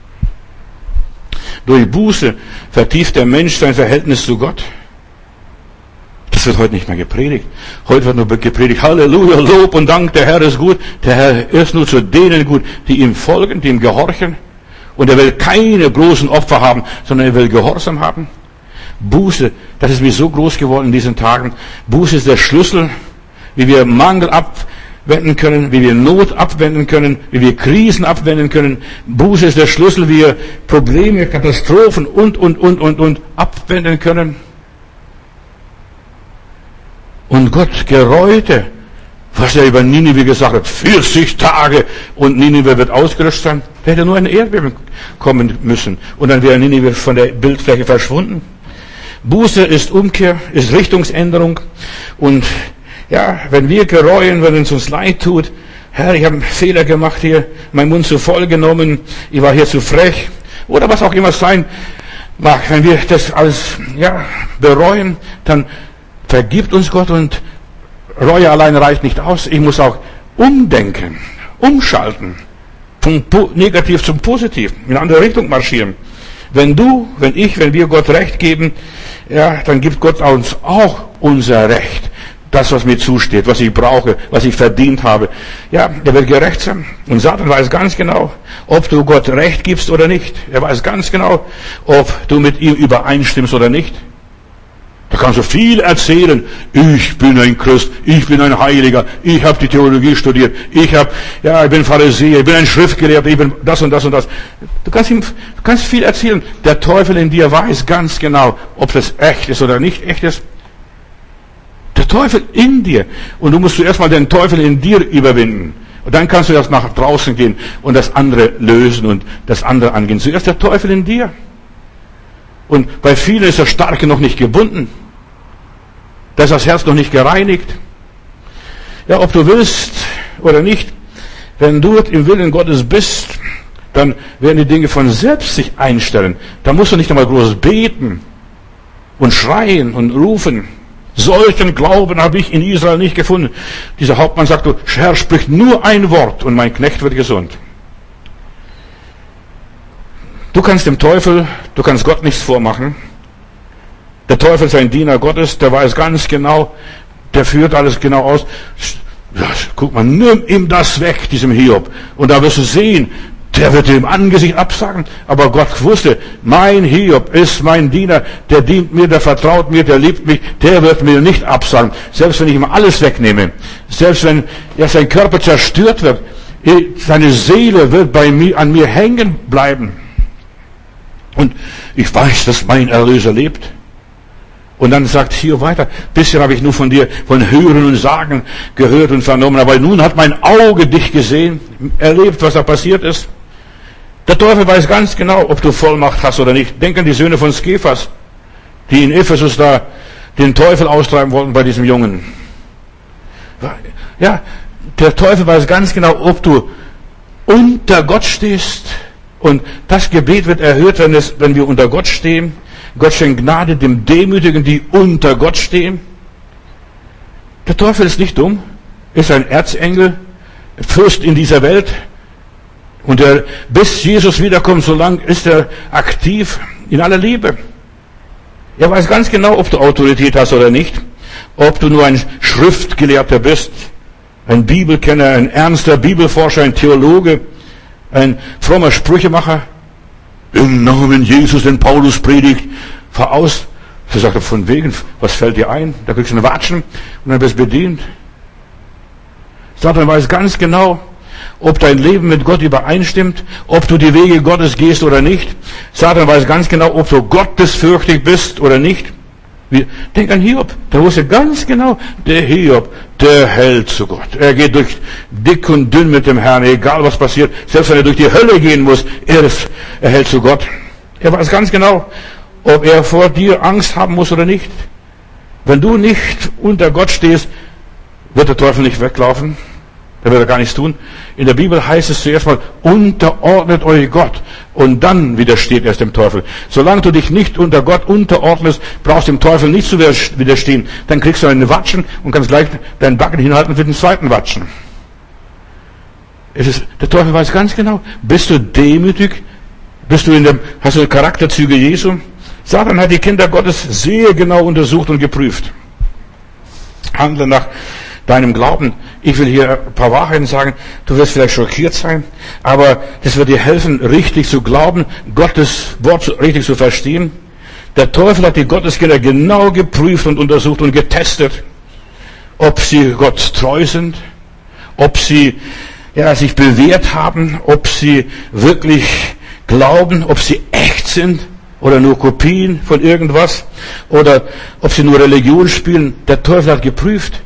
Durch Buße vertieft der Mensch sein Verhältnis zu Gott. Das wird heute nicht mehr gepredigt. Heute wird nur gepredigt, Halleluja, Lob und Dank, der Herr ist gut. Der Herr ist nur zu denen gut, die ihm folgen, die ihm gehorchen. Und er will keine großen Opfer haben, sondern er will Gehorsam haben. Buße, das ist mir so groß geworden in diesen Tagen. Buße ist der Schlüssel. wie wir Mangel abwenden können, wie wir Not abwenden können, wie wir Krisen abwenden können. Buße ist der Schlüssel, wie wir Probleme, Katastrophen und, und, und, und, und abwenden können. Und Gott gereute, was er über Ninive gesagt hat, vierzig Tage und Ninive wird ausgelöscht sein. Da hätte nur ein Erdbeben kommen müssen und dann wäre Ninive von der Bildfläche verschwunden. Buße ist Umkehr, ist Richtungsänderung und ja, wenn wir gereuen, wenn es uns leid tut, Herr, ich habe einen Fehler gemacht hier, meinen Mund zu voll genommen, ich war hier zu frech oder was auch immer sein mag, wenn wir das alles ja, bereuen, dann vergibt uns Gott und Reue allein reicht nicht aus. Ich muss auch umdenken, umschalten, vom Negativ zum Positiv, in eine andere Richtung marschieren. Wenn du, wenn ich, wenn wir Gott Recht geben, ja, dann gibt Gott uns auch unser Recht. Das, was mir zusteht, was ich brauche, was ich verdient habe. Ja, er wird gerecht sein. Und Satan weiß ganz genau, ob du Gott Recht gibst oder nicht. Er weiß ganz genau, ob du mit ihm übereinstimmst oder nicht. Da kannst du viel erzählen. Ich bin ein Christ, ich bin ein Heiliger, ich habe die Theologie studiert, ich habe, ja, ich bin Pharisäer, ich bin ein Schriftgelehrter, ich bin das und das und das. Du kannst ihm, du kannst viel erzählen. Der Teufel in dir weiß ganz genau, ob das echt ist oder nicht echt ist. Der Teufel in dir. Und du musst zuerst mal den Teufel in dir überwinden. Und dann kannst du erst nach draußen gehen und das andere lösen und das andere angehen. Zuerst der Teufel in dir. Und bei vielen ist das Starke noch nicht gebunden. Da ist das Herz noch nicht gereinigt. Ja, ob du willst oder nicht, wenn du im Willen Gottes bist, dann werden die Dinge von selbst sich einstellen. Da musst du nicht einmal groß beten und schreien und rufen. Solchen Glauben habe ich in Israel nicht gefunden. Dieser Hauptmann sagt, du, Herr spricht nur ein Wort und mein Knecht wird gesund. Du kannst dem Teufel, du kannst Gott nichts vormachen. Der Teufel ist ein Diener Gottes, der weiß ganz genau, der führt alles genau aus. Ja, guck mal, nimm ihm das weg, diesem Hiob. Und da wirst du sehen, der wird dir im Angesicht absagen. Aber Gott wusste, mein Hiob ist mein Diener, der dient mir, der vertraut mir, der liebt mich, der wird mir nicht absagen. Selbst wenn ich ihm alles wegnehme, selbst wenn ja, sein Körper zerstört wird, seine Seele wird bei mir, an mir hängen bleiben. Und ich weiß, dass mein Erlöser lebt. Und dann sagt Hiob weiter, bisher habe ich nur von dir, von Hören und Sagen gehört und vernommen, aber nun hat mein Auge dich gesehen, erlebt, was da passiert ist. Der Teufel weiß ganz genau, ob du Vollmacht hast oder nicht. Denk an die Söhne von Skephas, die in Ephesus da den Teufel austreiben wollten bei diesem Jungen. Ja, der Teufel weiß ganz genau, ob du unter Gott stehst. Und das Gebet wird erhört, wenn, es, wenn wir unter Gott stehen. Gott schenkt Gnade dem Demütigen, die unter Gott stehen. Der Teufel ist nicht dumm, ist ein Erzengel, Fürst in dieser Welt. Und er, bis Jesus wiederkommt, so lang ist er aktiv in aller Liebe. Er weiß ganz genau, ob du Autorität hast oder nicht. Ob du nur ein Schriftgelehrter bist, ein Bibelkenner, ein ernster Bibelforscher, ein Theologe, ein frommer Sprüchemacher, im Namen Jesus, den Paulus predigt, fahr aus. Sie sagt, von wegen, was fällt dir ein? Da kriegst du eine Watschen und dann wirst du bedient. Satan weiß ganz genau, ob dein Leben mit Gott übereinstimmt, ob du die Wege Gottes gehst oder nicht. Satan weiß ganz genau, ob du gottesfürchtig bist oder nicht. Denk an Hiob, der wusste ganz genau, der Hiob, der hält zu Gott. Er geht durch dick und dünn mit dem Herrn, egal was passiert. Selbst wenn er durch die Hölle gehen muss, er, ist, er hält zu Gott. Er weiß ganz genau, ob er vor dir Angst haben muss oder nicht. Wenn du nicht unter Gott stehst, wird der Teufel nicht weglaufen. Da wird er gar nichts tun. In der Bibel heißt es zuerst mal, unterordnet euch Gott. Und dann widersteht erst dem Teufel. Solange du dich nicht unter Gott unterordnest, brauchst du dem Teufel nicht zu widerstehen. Dann kriegst du einen Watschen und kannst gleich deinen Backen hinhalten für den zweiten Watschen. Es ist, der Teufel weiß ganz genau, bist du demütig? Bist du in dem, hast du Charakterzüge Jesu? Satan hat die Kinder Gottes sehr genau untersucht und geprüft. Handle nach deinem Glauben. Ich will hier ein paar Wahrheiten sagen. Du wirst vielleicht schockiert sein, aber das wird dir helfen, richtig zu glauben, Gottes Wort richtig zu verstehen. Der Teufel hat die Gotteskinder genau geprüft und untersucht und getestet. ob sie Gott treu sind, ob sie ja, sich bewährt haben, ob sie wirklich glauben, ob sie echt sind oder nur Kopien von irgendwas oder ob sie nur Religion spielen. Der Teufel hat geprüft.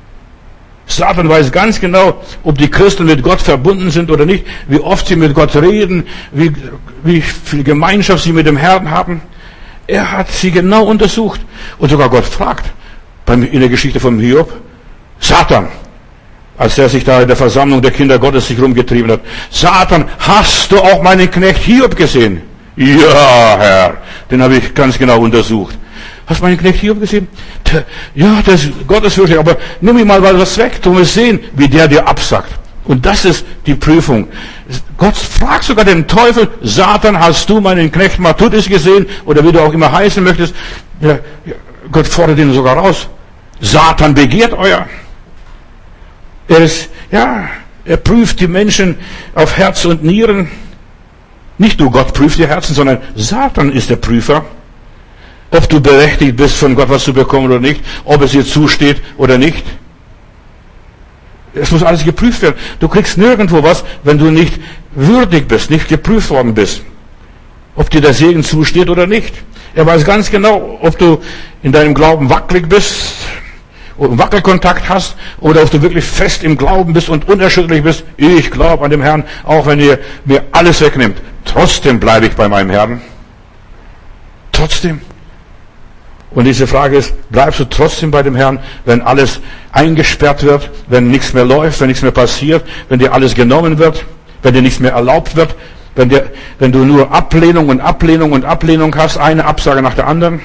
Satan weiß ganz genau, ob die Christen mit Gott verbunden sind oder nicht, wie oft sie mit Gott reden, wie, wie viel Gemeinschaft sie mit dem Herrn haben. Er hat sie genau untersucht. Und sogar Gott fragt, in der Geschichte von Hiob, Satan, als er sich da in der Versammlung der Kinder Gottes sich rumgetrieben hat, Satan, hast du auch meinen Knecht Hiob gesehen? Ja, Herr, den habe ich ganz genau untersucht. Hast du meinen Knecht Hiob gesehen? Ja, das ist gottesfürchtig, aber nimm ihm mal was weg, du musst sehen, wie der dir absagt. Und das ist die Prüfung. Gott fragt sogar den Teufel, Satan, hast du meinen Knecht Matthäus gesehen? Oder wie du auch immer heißen möchtest. Ja, Gott fordert ihn sogar raus. Satan begehrt euer. Er ist, ja, er prüft die Menschen auf Herz und Nieren. Nicht nur Gott prüft die Herzen, sondern Satan ist der Prüfer. Ob du berechtigt bist, von Gott was zu bekommen oder nicht, ob es dir zusteht oder nicht. Es muss alles geprüft werden. Du kriegst nirgendwo was, wenn du nicht würdig bist, nicht geprüft worden bist. Ob dir der Segen zusteht oder nicht. Er weiß ganz genau, ob du in deinem Glauben wackelig bist, Wackelkontakt hast, oder ob du wirklich fest im Glauben bist und unerschütterlich bist. Ich glaube an dem Herrn, auch wenn ihr mir alles wegnimmt. Trotzdem bleibe ich bei meinem Herrn. Trotzdem. Und diese Frage ist, bleibst du trotzdem bei dem Herrn, wenn alles eingesperrt wird, wenn nichts mehr läuft, wenn nichts mehr passiert, wenn dir alles genommen wird, wenn dir nichts mehr erlaubt wird, wenn, dir, wenn du nur Ablehnung und Ablehnung und Ablehnung hast, eine Absage nach der anderen?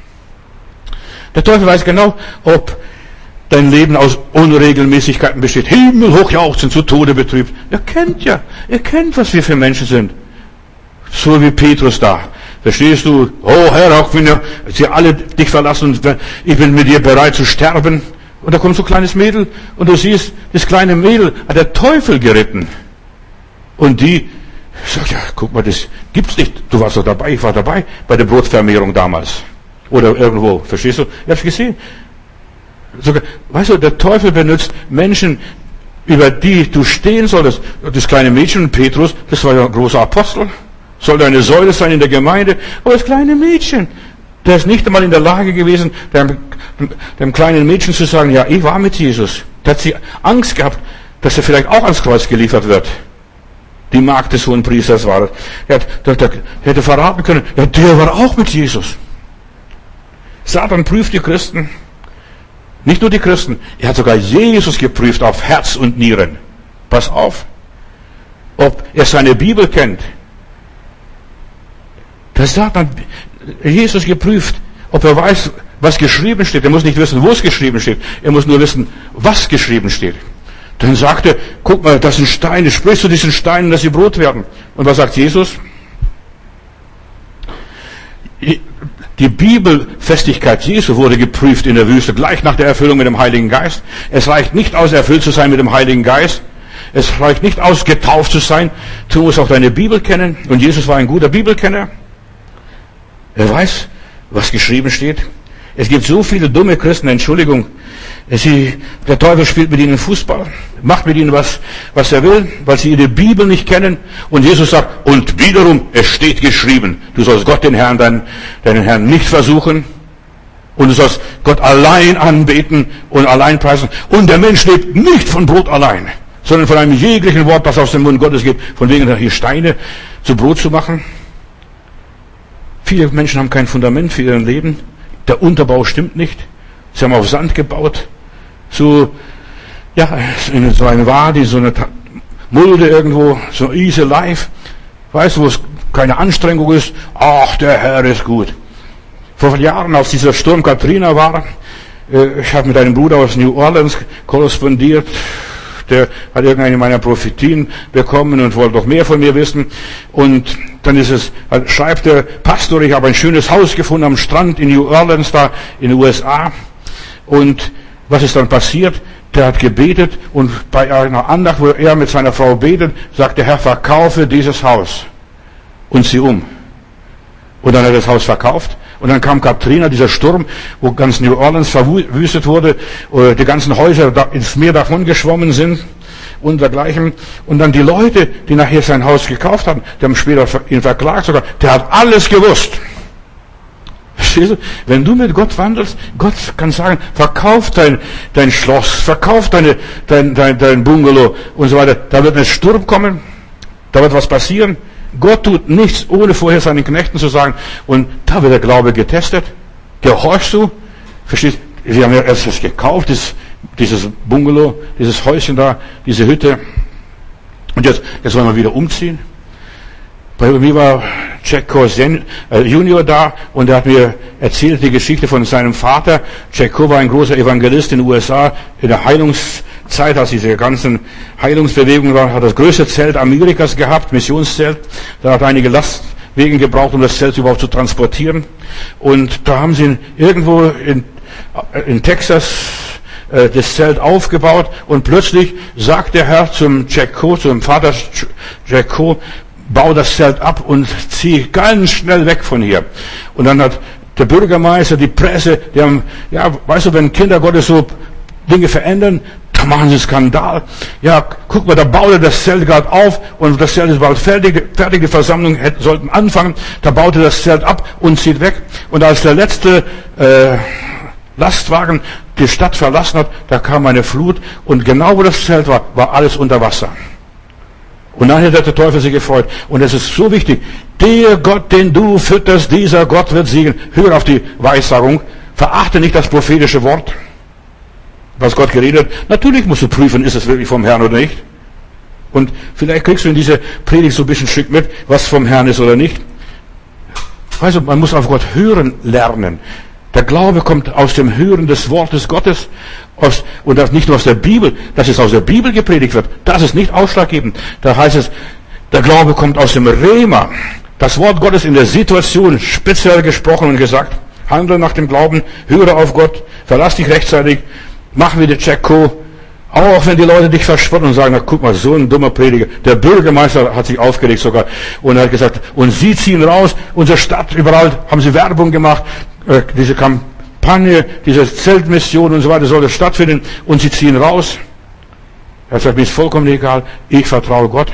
Der Teufel weiß genau, ob dein Leben aus Unregelmäßigkeiten besteht. Himmelhoch jauchzen, zu Tode betrübt. Er kennt ja, er kennt, was wir für Menschen sind. So wie Petrus da. Verstehst du? Oh Herr, auch wenn sie alle dich verlassen und ich bin mit dir bereit zu sterben. Und da kommt so ein kleines Mädel und du siehst, das kleine Mädel hat der Teufel geritten. Und die sagt, ja, guck mal, das gibt's nicht. Du warst doch dabei, ich war dabei bei der Brotvermehrung damals. Oder irgendwo, verstehst du? Ich hab's gesehen. Sogar, weißt du, der Teufel benutzt Menschen, über die du stehen solltest. Das kleine Mädchen, Petrus, das war ja ein großer Apostel. Sollte eine Säule sein in der Gemeinde. Aber das kleine Mädchen, der ist nicht einmal in der Lage gewesen, dem, dem kleinen Mädchen zu sagen, ja, ich war mit Jesus. Der hat sie Angst gehabt, dass er vielleicht auch ans Kreuz geliefert wird. Die Magd des Hohenpriesters war das. Er, hat, der, der hätte verraten können, ja, der war auch mit Jesus. Satan prüft die Christen. Nicht nur die Christen. Er hat sogar Jesus geprüft auf Herz und Nieren. Pass auf. Ob er seine Bibel kennt. Der Satan Jesus geprüft, ob er weiß, was geschrieben steht. Er muss nicht wissen, wo es geschrieben steht. Er muss nur wissen, was geschrieben steht. Dann sagt er, guck mal, das sind Steine. Sprichst du diesen Steinen, dass sie Brot werden? Und was sagt Jesus? Die Bibelfestigkeit Jesu wurde geprüft in der Wüste, gleich nach der Erfüllung mit dem Heiligen Geist. Es reicht nicht aus, erfüllt zu sein mit dem Heiligen Geist. Es reicht nicht aus, getauft zu sein. Du musst auch deine Bibel kennen. Und Jesus war ein guter Bibelkenner. Er weiß, was geschrieben steht. Es gibt so viele dumme Christen, Entschuldigung. Sie, der Teufel spielt mit ihnen Fußball, macht mit ihnen was, was er will, weil sie ihre Bibel nicht kennen. Und Jesus sagt, und wiederum, es steht geschrieben, du sollst Gott, den Herrn, deinen, deinen Herrn nicht versuchen. Und du sollst Gott allein anbeten und allein preisen. Und der Mensch lebt nicht von Brot allein, sondern von einem jeglichen Wort, das aus dem Mund Gottes geht, von wegen hier Steine zu Brot zu machen. Viele Menschen haben kein Fundament für ihr Leben. Der Unterbau stimmt nicht. Sie haben auf Sand gebaut. So, ja, in so eine Wadi, so eine Mulde irgendwo, so easy life. Weißt du, wo es keine Anstrengung ist? Ach, der Herr ist gut. Vor Jahren, als dieser Sturm Katrina war, ich habe mit einem Bruder aus New Orleans korrespondiert. Der hat irgendeine meiner Prophetien bekommen und wollte noch mehr von mir wissen. Und dann ist es, schreibt der Pastor, ich habe ein schönes Haus gefunden am Strand in New Orleans, da in den U S A. Und was ist dann passiert? Der hat gebetet und bei einer Andacht, wo er mit seiner Frau betet, sagt der Herr, verkaufe dieses Haus und sieh um. Und dann hat er das Haus verkauft Und dann kam Katrina, dieser Sturm, wo ganz New Orleans verwüstet wurde, die ganzen Häuser ins Meer davon geschwommen sind und dergleichen. Und dann die Leute, die nachher sein Haus gekauft haben, die haben später ihn verklagt sogar, der hat alles gewusst. Verstehst du? Wenn du mit Gott wandelst, Gott kann sagen, verkauf dein, dein Schloss, verkauf deine, dein, dein, dein Bungalow und so weiter. Da wird ein Sturm kommen, da wird was passieren. Gott tut nichts, ohne vorher seinen Knechten zu sagen. Und da wird der Glaube getestet. Gehorchst du? Verstehst du? Sie haben ja erst das gekauft, dieses, dieses Bungalow, dieses Häuschen da, diese Hütte. Und jetzt, jetzt wollen wir wieder umziehen. Bei mir war Jack Coe Junior da und er hat mir erzählt die Geschichte von seinem Vater. Jack Coe war ein großer Evangelist in den U S A in der Heilungszeit, als diese ganzen Heilungsbewegungen waren, hat das größte Zelt Amerikas gehabt, Missionszelt. Da hat einige Lastwagen gebraucht, um das Zelt überhaupt zu transportieren. Und da haben sie irgendwo in, in Texas äh, das Zelt aufgebaut und plötzlich sagt der Herr zum Jack Coe, zum Vater Jack Coe, bau das Zelt ab und zieh ganz schnell weg von hier. Und dann hat der Bürgermeister, die Presse, die haben, ja, weißt du, wenn Kinder Gottes so Dinge verändern, da machen sie Skandal. Ja, guck mal, da baut er das Zelt gerade auf und das Zelt ist bald fertig, fertig, die Versammlung hätte, sollten anfangen. Da baut er das Zelt ab und zieht weg. Und als der letzte äh, Lastwagen die Stadt verlassen hat, da kam eine Flut und genau wo das Zelt war, war alles unter Wasser. Und dann hat der Teufel sich gefreut. Und es ist so wichtig. Der Gott, den du fütterst, dieser Gott wird siegen. Hör auf die Weissagung. Verachte nicht das prophetische Wort, was Gott geredet hat. Natürlich musst du prüfen, ist es wirklich vom Herrn oder nicht. Und vielleicht kriegst du in dieser Predigt so ein bisschen Stück mit, was vom Herrn ist oder nicht. Weißt du, man muss auf Gott hören lernen. Der Glaube kommt aus dem Hören des Wortes Gottes. Aus, und das nicht nur aus der Bibel, dass es aus der Bibel gepredigt wird. Das ist nicht ausschlaggebend. Da heißt es, der Glaube kommt aus dem Rema. Das Wort Gottes in der Situation speziell gesprochen und gesagt. Handle nach dem Glauben, höre auf Gott, verlass dich rechtzeitig, mach wie der Jack Coe. Auch wenn die Leute dich verspotten und sagen, na guck mal, so ein dummer Prediger. Der Bürgermeister hat sich aufgeregt sogar und er hat gesagt, und sie ziehen raus, unsere Stadt, überall haben sie Werbung gemacht, äh, diese Kampagne, diese Zeltmission und so weiter sollte stattfinden und sie ziehen raus. Er hat gesagt, mir ist vollkommen egal, ich vertraue Gott.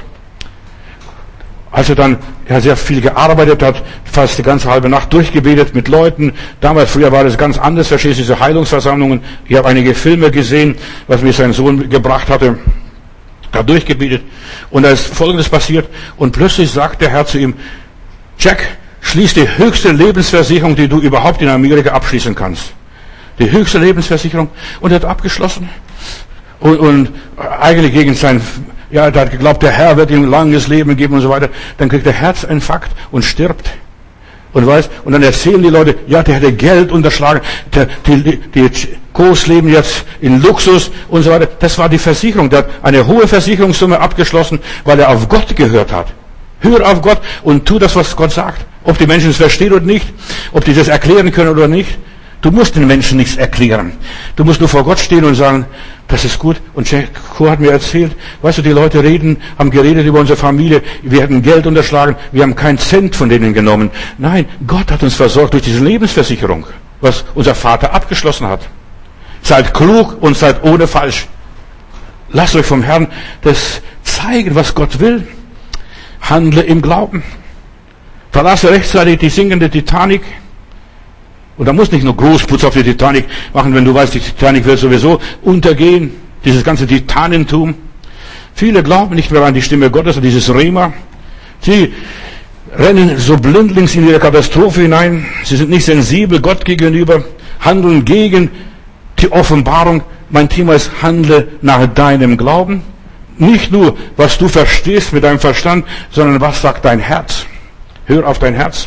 Als er dann, er hat sehr viel gearbeitet, hat fast die ganze halbe Nacht durchgebetet mit Leuten. Damals, früher war das ganz anders, verstehst du, diese Heilungsversammlungen. Ich habe einige Filme gesehen, was mir sein Sohn gebracht hatte. Er hat durchgebetet. Und da ist Folgendes passiert. Und plötzlich sagt der Herr zu ihm, Jack, schließ die höchste Lebensversicherung, die du überhaupt in Amerika abschließen kannst. Die höchste Lebensversicherung. Und er hat abgeschlossen. Und, und eigentlich gegen sein, ja, er hat geglaubt, der Herr wird ihm ein langes Leben geben und so weiter. Dann kriegt er Herzinfarkt und stirbt. Und weiß, und dann erzählen die Leute, ja, der hätte Geld unterschlagen, der, die, die Coes leben jetzt in Luxus und so weiter. Das war die Versicherung. Der hat eine hohe Versicherungssumme abgeschlossen, weil er auf Gott gehört hat. Hör auf Gott und tu das, was Gott sagt. Ob die Menschen es verstehen oder nicht, ob die das erklären können oder nicht. Du musst den Menschen nichts erklären. Du musst nur vor Gott stehen und sagen, das ist gut. Und Jack Coe hat mir erzählt, weißt du, die Leute reden, haben geredet über unsere Familie, wir hätten Geld unterschlagen, wir haben keinen Cent von denen genommen. Nein, Gott hat uns versorgt durch diese Lebensversicherung, was unser Vater abgeschlossen hat. Seid klug und seid ohne falsch. Lasst euch vom Herrn das zeigen, was Gott will. Handle im Glauben. Verlasse rechtzeitig die sinkende Titanic. Und da muss nicht nur Großputz auf die Titanic machen, wenn du weißt, die Titanic wird sowieso untergehen. Dieses ganze Titanentum. Viele glauben nicht mehr an die Stimme Gottes, an dieses Rema. Sie rennen so blindlings in ihre Katastrophe hinein. Sie sind nicht sensibel Gott gegenüber, handeln gegen die Offenbarung. Mein Thema ist, handle nach deinem Glauben. Nicht nur, was du verstehst mit deinem Verstand, sondern was sagt dein Herz. Hör auf dein Herz.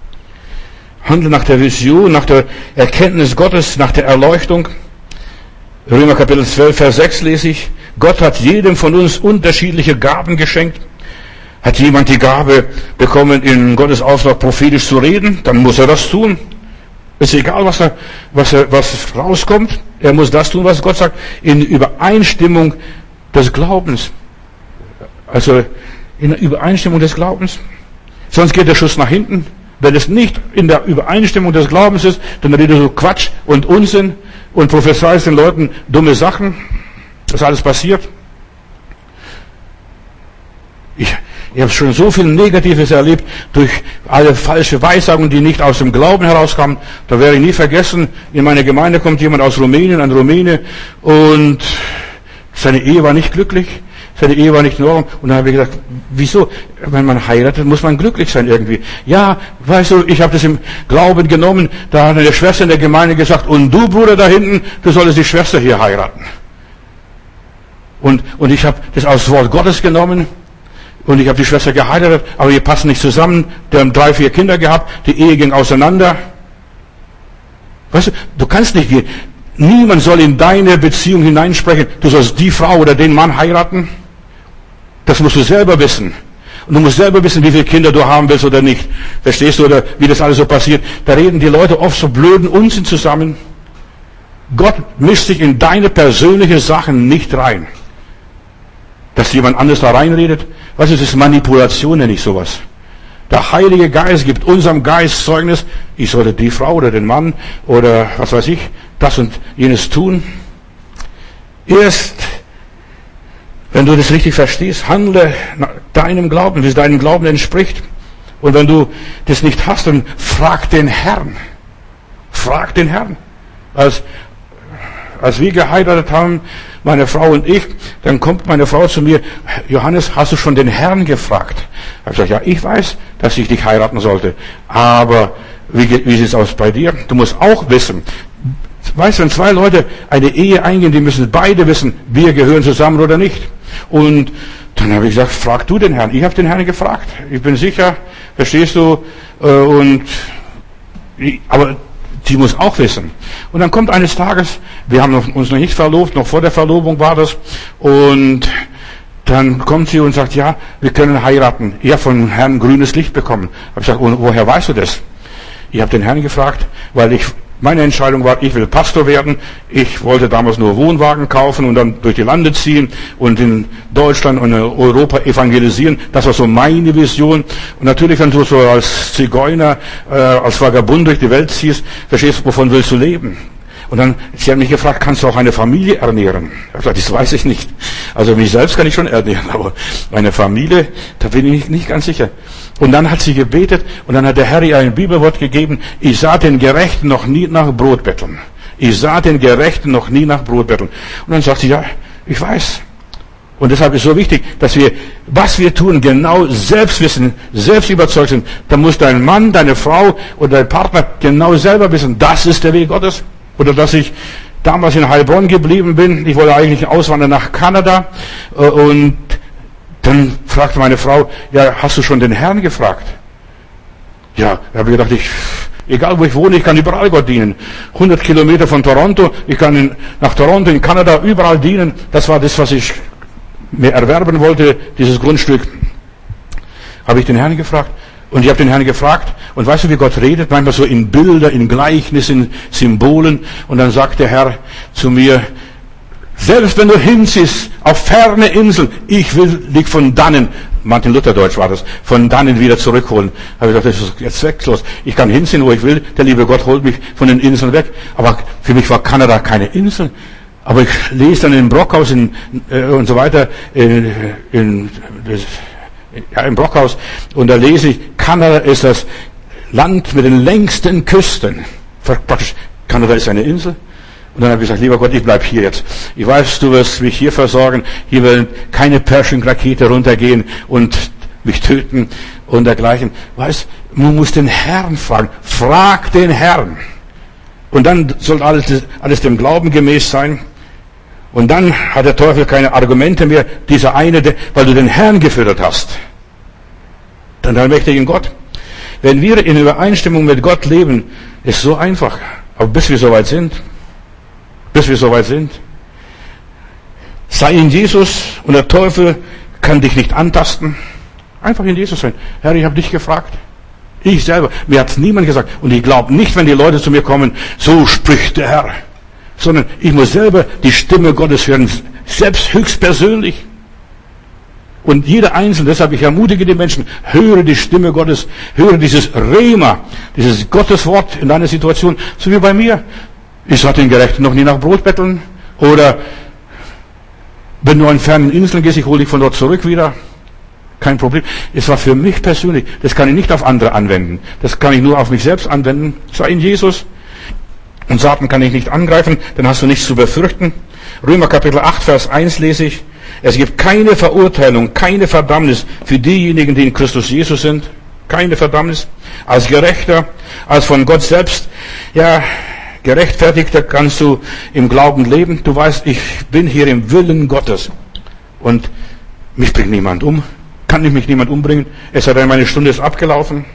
Handle nach der Vision, nach der Erkenntnis Gottes, nach der Erleuchtung. Römer Kapitel zwölf, Vers sechs lese ich. Gott hat jedem von uns unterschiedliche Gaben geschenkt. Hat jemand die Gabe bekommen, in Gottes Auftrag prophetisch zu reden, dann muss er das tun. Ist egal, was, er, was, er, was rauskommt. Er muss das tun, was Gott sagt, in Übereinstimmung des Glaubens. Also in Übereinstimmung des Glaubens. Sonst geht der Schuss nach hinten. Wenn es nicht in der Übereinstimmung des Glaubens ist, dann redest du Quatsch und Unsinn und prophezeist den Leuten dumme Sachen. Das ist alles passiert. Ich, ich habe schon so viel Negatives erlebt durch alle falsche Weissagungen, die nicht aus dem Glauben herauskamen. Da werde ich nie vergessen, in meine Gemeinde kommt jemand aus Rumänien, ein Rumäne, und seine Ehe war nicht glücklich, seine Ehe war nicht in Ordnung. Und dann habe ich gesagt, wieso? Wenn man heiratet, muss man glücklich sein irgendwie. Ja, weißt du, ich habe das im Glauben genommen, da hat eine Schwester in der Gemeinde gesagt, und du, Bruder, da hinten, du solltest die Schwester hier heiraten. Und, und ich habe das aus Wort Gottes genommen. Und ich habe die Schwester geheiratet, aber wir passen nicht zusammen. Die haben drei, vier Kinder gehabt, die Ehe ging auseinander. Weißt du, du kannst nicht gehen. Niemand soll in deine Beziehung hineinsprechen. Du sollst die Frau oder den Mann heiraten. Das musst du selber wissen. Und du musst selber wissen, wie viele Kinder du haben willst oder nicht. Verstehst du, oder wie das alles so passiert? Da reden die Leute oft so blöden Unsinn zusammen. Gott mischt sich in deine persönliche Sachen nicht rein. Dass jemand anderes da reinredet, was ist das? Manipulation, nenne ich sowas. Der Heilige Geist gibt unserem Geist Zeugnis, ich sollte die Frau oder den Mann oder was weiß ich, das und jenes tun. Erst, wenn du das richtig verstehst, handle nach deinem Glauben, wie es deinem Glauben entspricht. Und wenn du das nicht hast, dann frag den Herrn. Frag den Herrn. Als, als wir geheiratet haben, meine Frau und ich, dann kommt meine Frau zu mir, Johannes, hast du schon den Herrn gefragt? Ich habe gesagt, ja, ich weiß, dass ich dich heiraten sollte. Aber wie, wie sieht es aus bei dir? Du musst auch wissen. Weißt du, wenn zwei Leute eine Ehe eingehen, die müssen beide wissen, wir gehören zusammen oder nicht. Und dann habe ich gesagt, frag du den Herrn. Ich habe den Herrn gefragt. Ich bin sicher, verstehst du? Und aber sie muss auch wissen. Und dann kommt eines Tages, wir haben uns noch nicht verlobt, noch vor der Verlobung war das, und dann kommt sie und sagt, ja, wir können heiraten. Ich habe von Herrn grünes Licht bekommen. Ich habe gesagt, und woher weißt du das? Ich habe den Herrn gefragt, weil ich meine Entscheidung war, ich will Pastor werden. Ich wollte damals nur Wohnwagen kaufen und dann durch die Lande ziehen und in Deutschland und in Europa evangelisieren. Das war so meine Vision. Und natürlich, wenn du so als Zigeuner, äh, als Vagabund durch die Welt ziehst, verstehst du, wovon willst du leben? Und dann, sie haben mich gefragt, kannst du auch eine Familie ernähren? Ich habe gesagt, das weiß ich nicht. Also mich selbst kann ich schon ernähren, aber meine Familie, da bin ich nicht ganz sicher. Und dann hat sie gebetet und dann hat der Herr ihr ein Bibelwort gegeben, ich sah den Gerechten noch nie nach Brot betteln. Ich sah den Gerechten noch nie nach Brot betteln. Und dann sagt sie, ja, ich weiß. Und deshalb ist so wichtig, dass wir, was wir tun, genau selbst wissen, selbst überzeugt sind. Da muss dein Mann, deine Frau oder dein Partner genau selber wissen, das ist der Weg Gottes. Oder dass ich damals in Heilbronn geblieben bin. Ich wollte eigentlich auswandern nach Kanada. Und dann fragte meine Frau, ja, hast du schon den Herrn gefragt? Ja, da habe ich gedacht, ich, egal wo ich wohne, ich kann überall Gott dienen. hundert Kilometer von Toronto, ich kann in, nach Toronto, in Kanada, überall dienen. Das war das, was ich mir erwerben wollte, dieses Grundstück. Habe ich den Herrn gefragt. Und ich habe den Herrn gefragt, und weißt du, wie Gott redet? Manchmal so in Bilder, in Gleichnissen, Symbolen. Und dann sagt der Herr zu mir, selbst wenn du hinziehst auf ferne Inseln, ich will dich von dannen, Martin Luther Deutsch war das, von dannen wieder zurückholen. Da habe ich gesagt, das ist jetzt zwecklos. Ich kann hinziehen, wo ich will. Der liebe Gott holt mich von den Inseln weg. Aber für mich war Kanada keine Insel. Aber ich lese dann im Brockhaus in, äh, und so weiter, in, in das, ja, im Brockhaus, und da lese ich, Kanada ist das Land mit den längsten Küsten. Praktisch, Kanada ist eine Insel. Und dann habe ich gesagt, lieber Gott, ich bleib hier jetzt. Ich weiß, du wirst mich hier versorgen. Hier wird keine Pershing-Rakete runtergehen und mich töten und dergleichen. Weißt, man muss den Herrn fragen. Frag den Herrn. Und dann soll alles, alles dem Glauben gemäß sein. Und dann hat der Teufel keine Argumente mehr, dieser eine, weil du den Herrn gefüttert hast. Dann der mächtige Gott. Wenn wir in Übereinstimmung mit Gott leben, ist so einfach. Aber bis wir soweit sind, bis wir soweit sind, sei in Jesus und der Teufel kann dich nicht antasten. Einfach in Jesus sein. Herr, ich habe dich gefragt. Ich selber. Mir hat es niemand gesagt. Und ich glaube nicht, wenn die Leute zu mir kommen, so spricht der Herr. Sondern ich muss selber die Stimme Gottes hören, selbst höchstpersönlich. Und jeder Einzelne, deshalb ich ermutige die Menschen, höre die Stimme Gottes, höre dieses Rema, dieses Gotteswort in deiner Situation, so wie bei mir. Ich sage den Gerechten noch nie nach Brot betteln. Oder wenn du an fernen Inseln gehst, ich hole dich von dort zurück wieder. Kein Problem. Es war für mich persönlich, das kann ich nicht auf andere anwenden. Das kann ich nur auf mich selbst anwenden. Sei in Jesus. Und Satan kann ich nicht angreifen, dann hast du nichts zu befürchten. Römer Kapitel acht, Vers eins lese ich. Es gibt keine Verurteilung, keine Verdammnis für diejenigen, die in Christus Jesus sind. Keine Verdammnis. Als Gerechter, als von Gott selbst, ja, Gerechtfertigter kannst du im Glauben leben. Du weißt, ich bin hier im Willen Gottes. Und mich bringt niemand um. Kann mich niemand umbringen. Es sei denn, meine Stunde ist abgelaufen.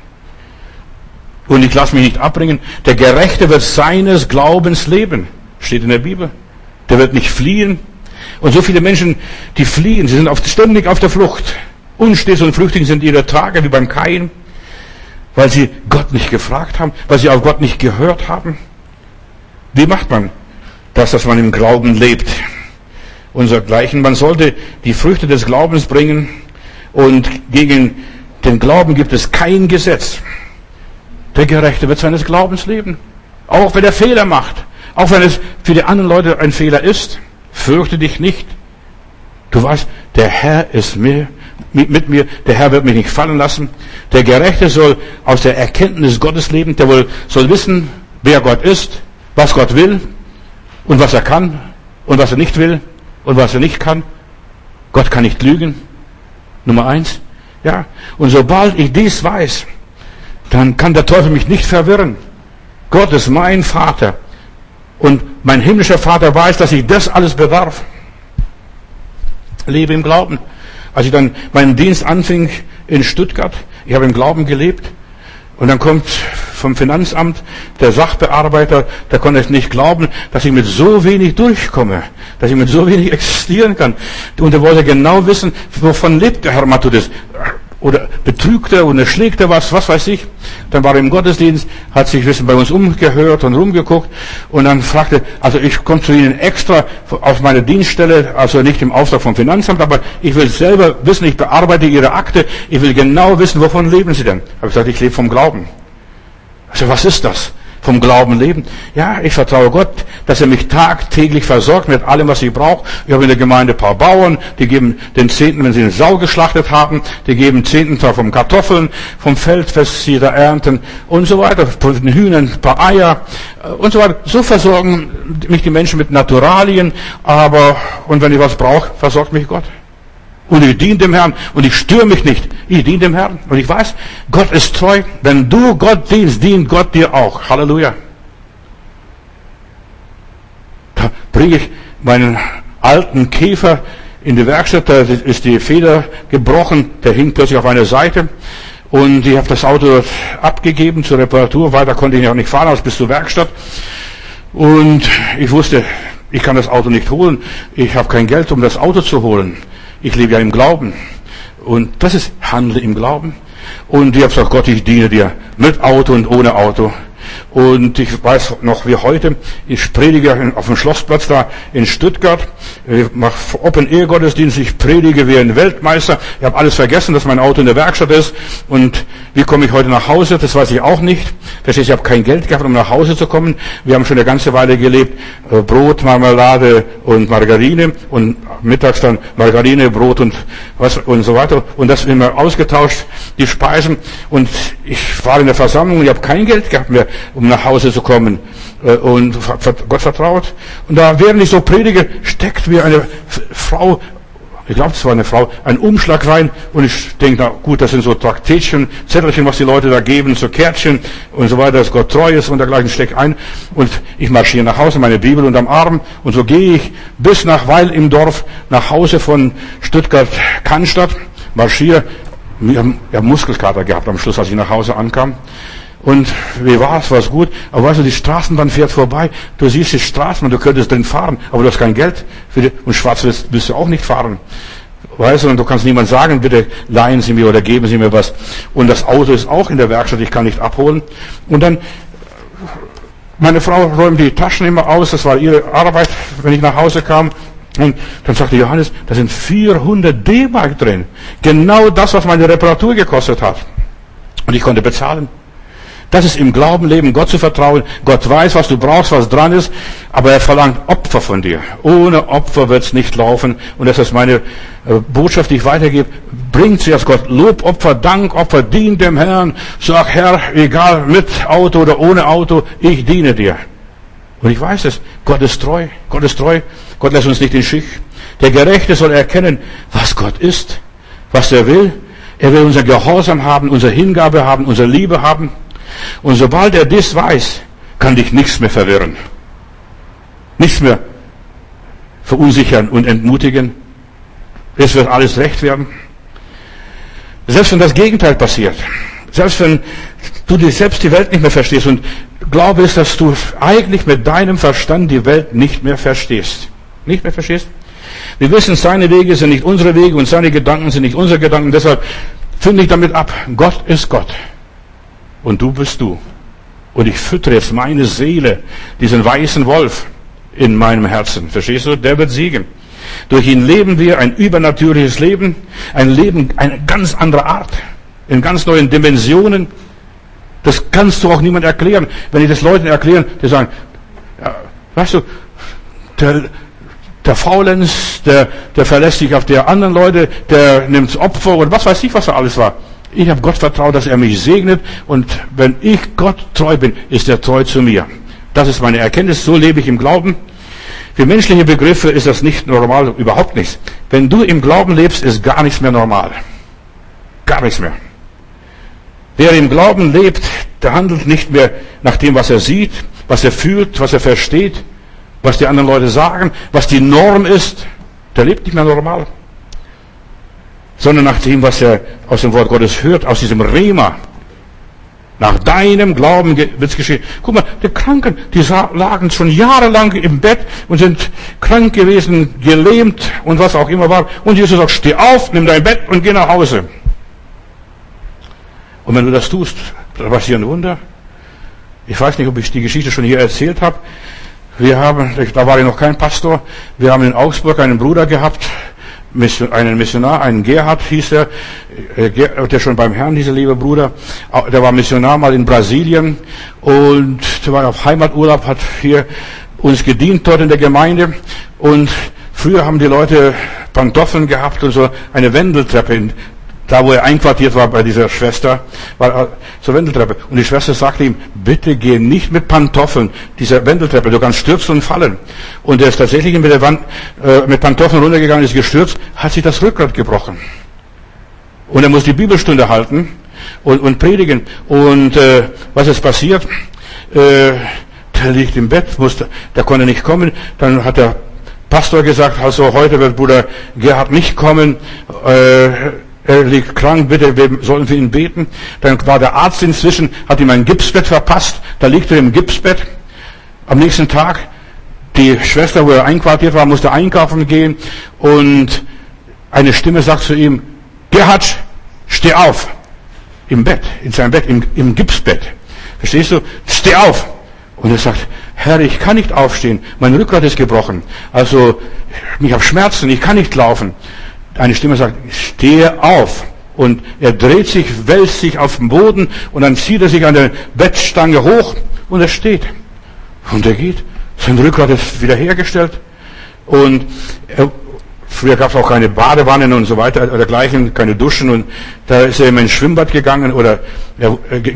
Und ich lasse mich nicht abbringen. Der Gerechte wird seines Glaubens leben. Steht in der Bibel. Der wird nicht fliehen. Und so viele Menschen, die fliehen, sie sind auf, ständig auf der Flucht. Unstets und flüchtig sind ihre Tage, wie beim Kain, weil sie Gott nicht gefragt haben, weil sie auf Gott nicht gehört haben. Wie macht man das, dass man im Glauben lebt? Unser Gleichen, man sollte die Früchte des Glaubens bringen, und gegen den Glauben gibt es kein Gesetz. Der Gerechte wird seines Glaubens leben. Auch wenn er Fehler macht. Auch wenn es für die anderen Leute ein Fehler ist. Fürchte dich nicht. Du weißt, der Herr ist mir, mit mir. Der Herr wird mich nicht fallen lassen. Der Gerechte soll aus der Erkenntnis Gottes leben. Der wohl soll wissen, wer Gott ist, was Gott will und was er kann und was er nicht will und was er nicht kann. Gott kann nicht lügen. Nummer eins. Ja. Und sobald ich dies weiß, dann kann der Teufel mich nicht verwirren. Gott ist mein Vater. Und mein himmlischer Vater weiß, dass ich das alles bedarf. Lebe im Glauben. Als ich dann meinen Dienst anfing in Stuttgart, ich habe im Glauben gelebt, und dann kommt vom Finanzamt der Sachbearbeiter, der konnte es nicht glauben, dass ich mit so wenig durchkomme, dass ich mit so wenig existieren kann. Und er wollte genau wissen, wovon lebt der Herr Matthäus? Oder betrügt er oder schlägt er was, was weiß ich. Dann war er im Gottesdienst, hat sich ein bisschen bei uns umgehört und rumgeguckt und dann fragte, also ich komme zu Ihnen extra auf meine Dienststelle, also nicht im Auftrag vom Finanzamt, aber ich will selber wissen, ich bearbeite Ihre Akte, ich will genau wissen, wovon leben Sie denn? Habe ich gesagt, ich lebe vom Glauben. Also was ist das? Vom Glauben leben. Ja, ich vertraue Gott, dass er mich tagtäglich versorgt mit allem, was ich brauche. Ich habe in der Gemeinde ein paar Bauern, die geben den Zehnten, wenn sie eine Sau geschlachtet haben, die geben Zehnten vom Kartoffeln, vom Feld, was sie da ernten und so weiter, von den Hühnern ein paar Eier und so weiter. So versorgen mich die Menschen mit Naturalien, aber, und wenn ich was brauche, versorgt mich Gott. Und ich diene dem Herrn und ich störe mich nicht. Ich diene dem Herrn. Und ich weiß, Gott ist treu. Wenn du Gott dienst, dient Gott dir auch. Halleluja. Da bringe ich meinen alten Käfer in die Werkstatt. Da ist die Feder gebrochen. Der hing plötzlich auf einer Seite. Und ich habe das Auto abgegeben zur Reparatur. Weiter konnte ich auch nicht fahren, also bis zur Werkstatt. Und ich wusste, ich kann das Auto nicht holen. Ich habe kein Geld, um das Auto zu holen. Ich lebe ja im Glauben. Und das ist Handle im Glauben. Und ich habe gesagt, Gott, ich diene dir mit Auto und ohne Auto. Und ich weiß noch wie heute, ich predige auf dem Schlossplatz da in Stuttgart, ich mache Open-Air-Gottesdienst, ich predige wie ein Weltmeister. Ich habe alles vergessen, dass mein Auto in der Werkstatt ist. Und wie komme ich heute nach Hause? Das weiß ich auch nicht. Verstehst du, ich habe kein Geld gehabt, um nach Hause zu kommen. Wir haben schon eine ganze Weile gelebt, Brot, Marmelade und Margarine und mittags dann Margarine, Brot und was und so weiter. Und das immer ausgetauscht, die Speisen. Und ich war in der Versammlung und ich habe kein Geld gehabt mehr, um nach Hause zu kommen und Gott vertraut. Und da, während ich so predige, steckt mir eine Frau, ich glaube, es war eine Frau, ein Umschlag rein und ich denke, na gut, das sind so Traktätchen, Zettelchen, was die Leute da geben, so Kärtchen und so weiter, dass Gott treu ist und dergleichen, steckt ein und ich marschiere nach Hause, meine Bibel unterm Arm und so gehe ich bis nach Weil im Dorf nach Hause von Stuttgart-Cannstatt, marschiere, ich habe Muskelkater gehabt am Schluss, als ich nach Hause ankam. Und wie war es, war es gut. Aber weißt du, die Straßenbahn fährt vorbei. Du siehst die Straßenbahn, du könntest drin fahren, aber du hast kein Geld für die, und schwarz willst, willst du auch nicht fahren. Weißt du, und du kannst niemand sagen, bitte leihen Sie mir oder geben Sie mir was. Und das Auto ist auch in der Werkstatt, ich kann nicht abholen. Und dann, meine Frau räumt die Taschen immer aus, das war ihre Arbeit, wenn ich nach Hause kam. Und dann sagte Johannes, da sind vierhundert D-Mark drin. Genau das, was meine Reparatur gekostet hat. Und ich konnte bezahlen. Das ist im Glauben leben, Gott zu vertrauen. Gott weiß, was du brauchst, was dran ist, aber er verlangt Opfer von dir. Ohne Opfer wird es nicht laufen. Und das ist meine Botschaft, die ich weitergebe. Bringt zuerst Gott Lob, Opfer, Dank, Opfer, dien dem Herrn. Sag, Herr, egal, mit Auto oder ohne Auto, ich diene dir. Und ich weiß es, Gott ist treu, Gott ist treu. Gott lässt uns nicht in Stich. Der Gerechte soll erkennen, was Gott ist, was er will. Er will unser Gehorsam haben, unsere Hingabe haben, unsere Liebe haben. Und sobald er das weiß, kann dich nichts mehr verwirren. Nichts mehr verunsichern und entmutigen. Es wird alles recht werden. Selbst wenn das Gegenteil passiert, selbst wenn du dir selbst die Welt nicht mehr verstehst und glaube es, dass du eigentlich mit deinem Verstand die Welt nicht mehr verstehst. Nicht mehr verstehst? Wir wissen, seine Wege sind nicht unsere Wege und seine Gedanken sind nicht unsere Gedanken. Deshalb finde ich damit ab, Gott ist Gott. Und du bist du. Und ich füttere jetzt meine Seele, diesen weißen Wolf in meinem Herzen. Verstehst du? Der wird siegen. Durch ihn leben wir ein übernatürliches Leben, ein Leben, eine ganz andere Art, in ganz neuen Dimensionen. Das kannst du auch niemand erklären. Wenn ich das Leuten erklären, die sagen, ja, weißt du, der, der Faulenz, der, der verlässt sich auf die anderen Leute, der nimmt Opfer und was weiß ich, was da alles war. Ich habe Gott vertraut, dass er mich segnet und wenn ich Gott treu bin, ist er treu zu mir. Das ist meine Erkenntnis, so lebe ich im Glauben. Für menschliche Begriffe ist das nicht normal, überhaupt nichts. Wenn du im Glauben lebst, ist gar nichts mehr normal. Gar nichts mehr. Wer im Glauben lebt, der handelt nicht mehr nach dem, was er sieht, was er fühlt, was er versteht, was die anderen Leute sagen, was die Norm ist. Der lebt nicht mehr normal. Sondern nach dem, was er aus dem Wort Gottes hört, aus diesem Rema. Nach deinem Glauben wird es geschehen. Guck mal, die Kranken, die lagen schon jahrelang im Bett und sind krank gewesen, gelähmt und was auch immer war. Und Jesus sagt, steh auf, nimm dein Bett und geh nach Hause. Und wenn du das tust, da passieren Wunder. Ich weiß nicht, ob ich die Geschichte schon hier erzählt habe. Wir haben, da war ich noch kein Pastor, wir haben in Augsburg einen Bruder gehabt, einen Missionar, einen Gerhard hieß er, der schon beim Herrn, dieser liebe Bruder, der war Missionar mal in Brasilien und der war auf Heimaturlaub, hat hier uns gedient dort in der Gemeinde und früher haben die Leute Pantoffeln gehabt und so eine Wendeltreppe, da wo er einquartiert war bei dieser Schwester, war so Wendeltreppe. Und die Schwester sagte ihm, bitte geh nicht mit Pantoffeln, dieser Wendeltreppe, du kannst stürzen und fallen. Und er ist tatsächlich mit der Wand, äh, mit Pantoffeln runtergegangen, ist gestürzt, hat sich das Rückgrat gebrochen. Und er muss die Bibelstunde halten und, und predigen. Und äh, was ist passiert? Äh, der liegt im Bett, musste, der konnte nicht kommen. Dann hat der Pastor gesagt, also heute wird Bruder Gerhard nicht kommen, äh, er liegt krank, bitte, wir sollen für ihn beten. Dann war der Arzt inzwischen, hat ihm ein Gipsbett verpasst, da liegt er im Gipsbett. Am nächsten Tag, die Schwester, wo er einquartiert war, musste einkaufen gehen und eine Stimme sagt zu ihm, Gerhard, steh auf. Im Bett, in seinem Bett, im, im Gipsbett. Verstehst du? Steh auf. Und er sagt, Herr, ich kann nicht aufstehen, mein Rückgrat ist gebrochen. Also, ich habe Schmerzen, ich kann nicht laufen. Eine Stimme sagt, stehe auf. Und er dreht sich, wälzt sich auf den Boden und dann zieht er sich an der Bettstange hoch und er steht. Und er geht. Sein Rückgrat ist wiederhergestellt. Und er, früher gab es auch keine Badewannen und so weiter oder dergleichen, keine Duschen. Und da ist er in ein Schwimmbad gegangen oder er,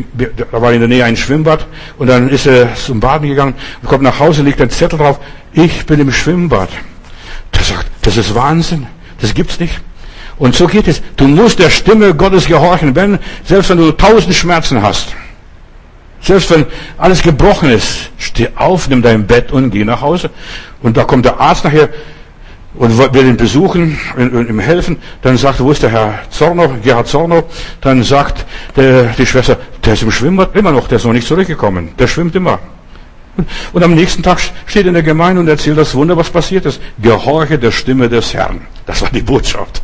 da war in der Nähe ein Schwimmbad. Und dann ist er zum Baden gegangen und kommt nach Hause, liegt ein Zettel drauf, ich bin im Schwimmbad. Der sagt, das ist Wahnsinn. Das gibt's nicht. Und so geht es. Du musst der Stimme Gottes gehorchen, wenn, selbst wenn du tausend Schmerzen hast. Selbst wenn alles gebrochen ist. Steh auf, nimm dein Bett und geh nach Hause. Und da kommt der Arzt nachher und will ihn besuchen und ihm helfen. Dann sagt, wo ist der Herr Zornow, Gerhard Zornow? Dann sagt der, die Schwester, der ist im Schwimmbad immer noch, der ist noch nicht zurückgekommen. Der schwimmt immer. Und am nächsten Tag steht in der Gemeinde und erzählt das Wunder, was passiert ist. Gehorche der Stimme des Herrn. Das war die Botschaft.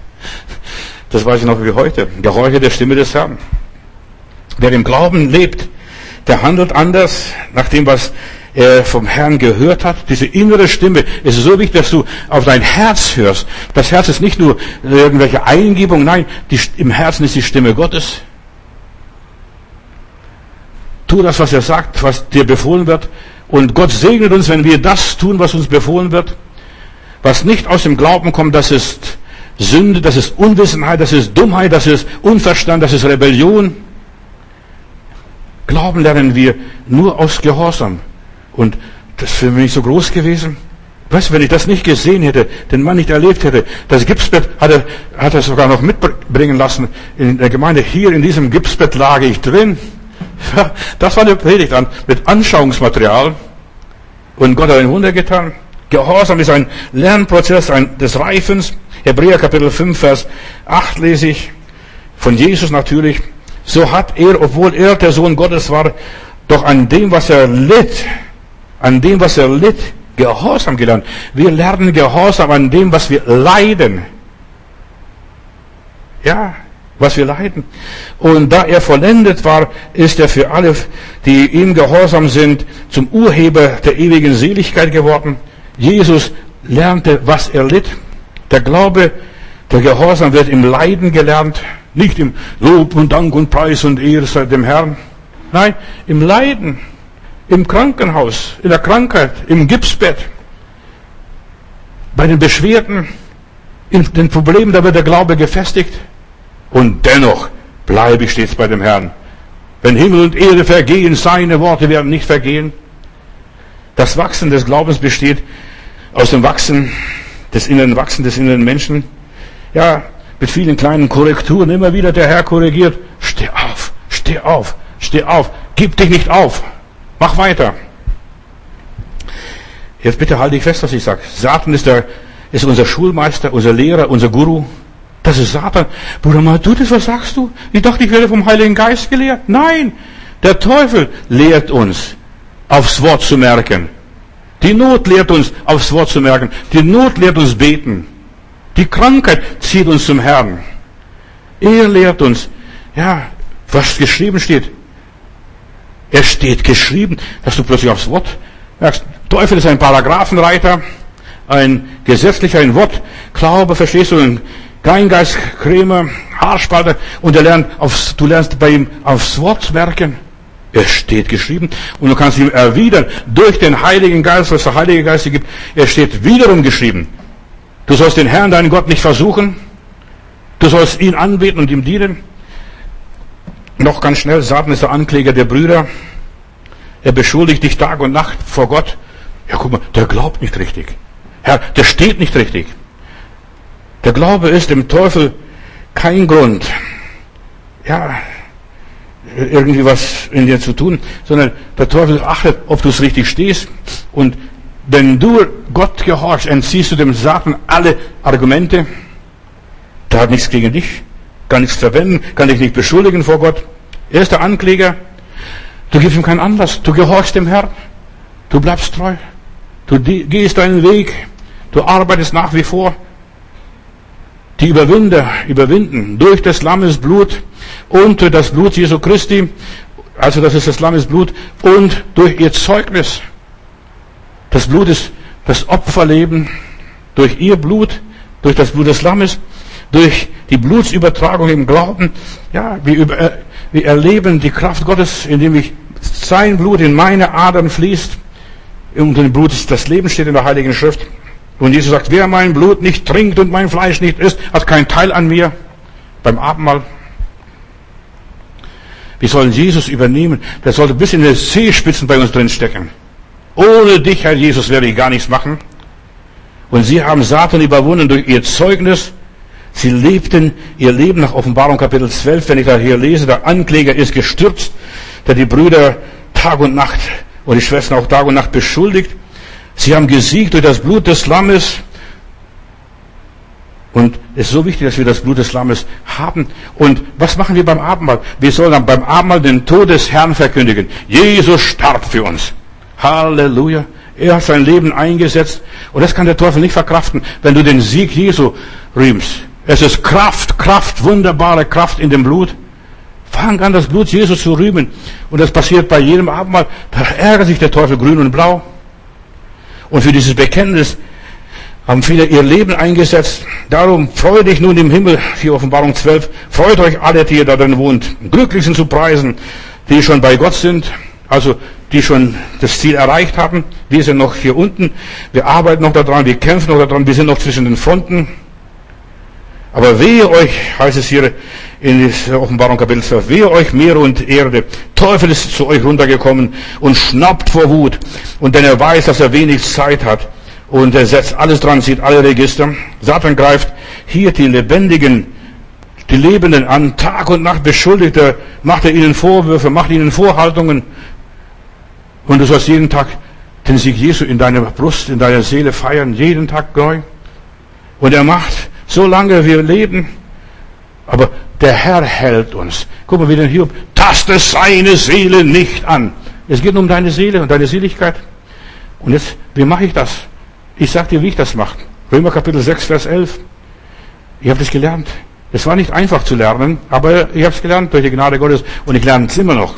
Das weiß ich noch wie heute. Gehorche der Stimme des Herrn. Wer im Glauben lebt, der handelt anders nach dem, was er vom Herrn gehört hat. Diese innere Stimme. Es ist so wichtig, dass du auf dein Herz hörst. Das Herz ist nicht nur irgendwelche Eingebung, nein, die, im Herzen ist die Stimme Gottes. Tu das, was er sagt, was dir befohlen wird. Und Gott segnet uns, wenn wir das tun, was uns befohlen wird. Was nicht aus dem Glauben kommt, das ist Sünde, das ist Unwissenheit, das ist Dummheit, das ist Unverstand, das ist Rebellion. Glauben lernen wir nur aus Gehorsam. Und das ist für mich so groß gewesen. Weißt du, wenn ich das nicht gesehen hätte, den Mann nicht erlebt hätte, das Gipsbett hat er, hat er sogar noch mitbringen lassen in der Gemeinde. Hier in diesem Gipsbett lag ich drin. Ja, das war eine Predigt an, mit Anschauungsmaterial. Und Gott hat ein Wunder getan. Gehorsam ist ein Lernprozess ein, des Reifens. Hebräer Kapitel fünf, Vers acht lese ich. Von Jesus natürlich. So hat er, obwohl er der Sohn Gottes war, doch an dem, was er litt, an dem, was er litt, Gehorsam gelernt. Wir lernen Gehorsam an dem, was wir leiden. Ja, was wir leiden. Und da er vollendet war, ist er für alle, die ihm gehorsam sind, zum Urheber der ewigen Seligkeit geworden. Jesus lernte, was er litt. Der Glaube, der Gehorsam wird im Leiden gelernt, nicht im Lob und Dank und Preis und Ehre sei dem Herrn. Nein, im Leiden, im Krankenhaus, in der Krankheit, im Gipsbett, bei den Beschwerden, in den Problemen, da wird der Glaube gefestigt. Und dennoch bleibe ich stets bei dem Herrn. Wenn Himmel und Erde vergehen, seine Worte werden nicht vergehen. Das Wachsen des Glaubens besteht aus dem Wachsen des inneren Wachsen des inneren Menschen. Ja, mit vielen kleinen Korrekturen immer wieder der Herr korrigiert. Steh auf, steh auf, steh auf. Gib dich nicht auf. Mach weiter. Jetzt bitte halte ich fest, was ich sage. Satan ist, der, ist unser Schulmeister, unser Lehrer, unser Guru. Das ist Satan. Bruder Matthäus, was sagst du? Ich dachte, ich werde vom Heiligen Geist gelehrt. Nein, der Teufel lehrt uns, aufs Wort zu merken. Die Not lehrt uns, aufs Wort zu merken. Die Not lehrt uns beten. Die Krankheit zieht uns zum Herrn. Er lehrt uns, ja, was geschrieben steht. Es steht geschrieben, dass du plötzlich aufs Wort merkst. Teufel ist ein Paragraphenreiter, ein gesetzlicher, ein Wortklaube, verstehst du, ein Kleingeistkrämer, Haarspalter, und er lernt aufs, du lernst bei ihm aufs Wort merken. Es steht geschrieben. Und du kannst ihm erwidern, durch den Heiligen Geist, was der Heilige Geist dir gibt, es steht wiederum geschrieben. Du sollst den Herrn, deinen Gott, nicht versuchen. Du sollst ihn anbeten und ihm dienen. Noch ganz schnell, Satan ist der Ankläger der Brüder. Er beschuldigt dich Tag und Nacht vor Gott. Ja, guck mal, der glaubt nicht richtig. Herr, der steht nicht richtig. Der Glaube ist dem Teufel kein Grund, ja, irgendwie was in dir zu tun, sondern der Teufel achtet, ob du es richtig stehst. Und wenn du Gott gehorchst, entziehst du dem Satan alle Argumente. Der hat nichts gegen dich, kann nichts verwenden, kann dich nicht beschuldigen vor Gott. Er ist der Ankläger. Du gibst ihm keinen Anlass. Du gehorchst dem Herrn. Du bleibst treu. Du gehst deinen Weg. Du arbeitest nach wie vor. Die Überwinder überwinden durch des Lammes Blut und durch das Blut Jesu Christi, also das ist das Lammes Blut, und durch ihr Zeugnis. Das Blut ist das Opferleben, durch ihr Blut, durch das Blut des Lammes, durch die Blutsübertragung im Glauben. Ja, wir, über, wir erleben die Kraft Gottes, indem ich sein Blut in meine Adern fließt. Und im Blut ist das Leben, steht in der Heiligen Schrift. Und Jesus sagt, wer mein Blut nicht trinkt und mein Fleisch nicht isst, hat keinen Teil an mir. Beim Abendmahl. Wir sollen Jesus übernehmen. Der sollte bis in die Zehenspitzen bei uns drin stecken. Ohne dich, Herr Jesus, werde ich gar nichts machen. Und sie haben Satan überwunden durch ihr Zeugnis. Sie lebten ihr Leben nach Offenbarung Kapitel zwölf. Wenn ich da hier lese, der Ankläger ist gestürzt, der die Brüder Tag und Nacht und die Schwestern auch Tag und Nacht beschuldigt. Sie haben gesiegt durch das Blut des Lammes. Und es ist so wichtig, dass wir das Blut des Lammes haben. Und was machen wir beim Abendmahl? Wir sollen dann beim Abendmahl den Tod des Herrn verkündigen. Jesus starb für uns. Halleluja. Er hat sein Leben eingesetzt. Und das kann der Teufel nicht verkraften, wenn du den Sieg Jesu rühmst. Es ist Kraft, Kraft, wunderbare Kraft in dem Blut. Fang an, das Blut Jesus zu rühmen. Und das passiert bei jedem Abendmahl. Da ärgert sich der Teufel grün und blau. Und für dieses Bekenntnis haben viele ihr Leben eingesetzt. Darum freue dich nun im Himmel, hier Offenbarung zwölf, freut euch alle, die ihr da drin wohnt. Glücklich sind zu preisen, die schon bei Gott sind, also die schon das Ziel erreicht haben. Wir sind noch hier unten, wir arbeiten noch daran, wir kämpfen noch daran, wir sind noch zwischen den Fronten. Aber wehe euch, heißt es hier in der Offenbarung Kapitel zwölf, wehe euch Meer und Erde. Teufel ist zu euch runtergekommen und schnappt vor Wut. Und denn er weiß, dass er wenig Zeit hat. Und er setzt alles dran, zieht alle Register. Satan greift hier die Lebendigen, die Lebenden an. Tag und Nacht beschuldigt er, macht er ihnen Vorwürfe, macht ihnen Vorhaltungen. Und du sollst jeden Tag den Sieg Jesu in deiner Brust, in deiner Seele feiern, jeden Tag neu. Und er macht, solange wir leben, aber der Herr hält uns. Guck mal, wie der Hiob, taste seine Seele nicht an. Es geht um deine Seele und deine Seligkeit. Und jetzt, wie mache ich das? Ich sag dir, wie ich das mache. Römer Kapitel sechs, Vers elf. Ich habe das gelernt. Es war nicht einfach zu lernen, aber ich habe es gelernt durch die Gnade Gottes und ich lerne es immer noch.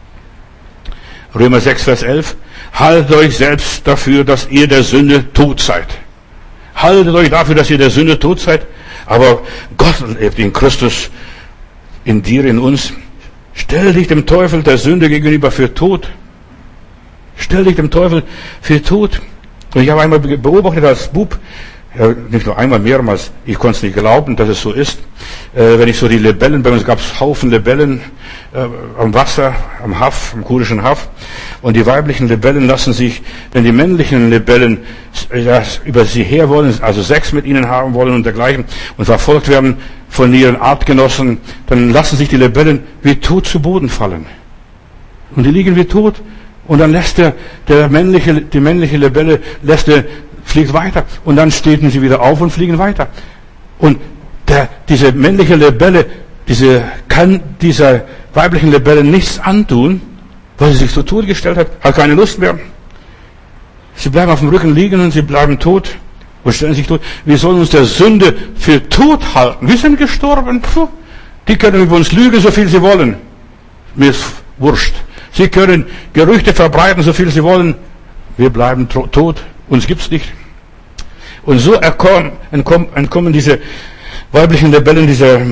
Römer sechs, Vers elf. Haltet euch selbst dafür, dass ihr der Sünde tot seid. Haltet euch dafür, dass ihr der Sünde tot seid. Aber Gott lebt in Christus, in dir, in uns. Stell dich dem Teufel der Sünde gegenüber für tot. Stell dich dem Teufel für tot. Und ich habe einmal beobachtet als Bub, ja, nicht nur einmal, mehrmals, ich konnte es nicht glauben, dass es so ist. Äh, wenn ich so die Libellen, bei uns gab es Haufen Libellen äh, am Wasser, am Haff, am kurischen Haff. Und die weiblichen Libellen lassen sich, wenn die männlichen Libellen ja, über sie her wollen, also Sex mit ihnen haben wollen und dergleichen, und verfolgt werden von ihren Artgenossen, dann lassen sich die Libellen wie tot zu Boden fallen. Und die liegen wie tot. Und dann lässt der, der männliche, die männliche Libelle lässt der, fliegt weiter. Und dann stehen sie wieder auf und fliegen weiter. Und der, diese männliche Libelle, diese, kann dieser weiblichen Libelle nichts antun, weil sie sich so tot gestellt hat, hat keine Lust mehr. Sie bleiben auf dem Rücken liegen und sie bleiben tot und stellen sich tot. Wir sollen uns der Sünde für tot halten. Wir sind gestorben. Puh. Die können über uns lügen, so viel sie wollen. Mir ist wurscht. Sie können Gerüchte verbreiten, so viel sie wollen. Wir bleiben tot. Uns gibt's nicht. Und so entkommen diese weiblichen Libellen, diese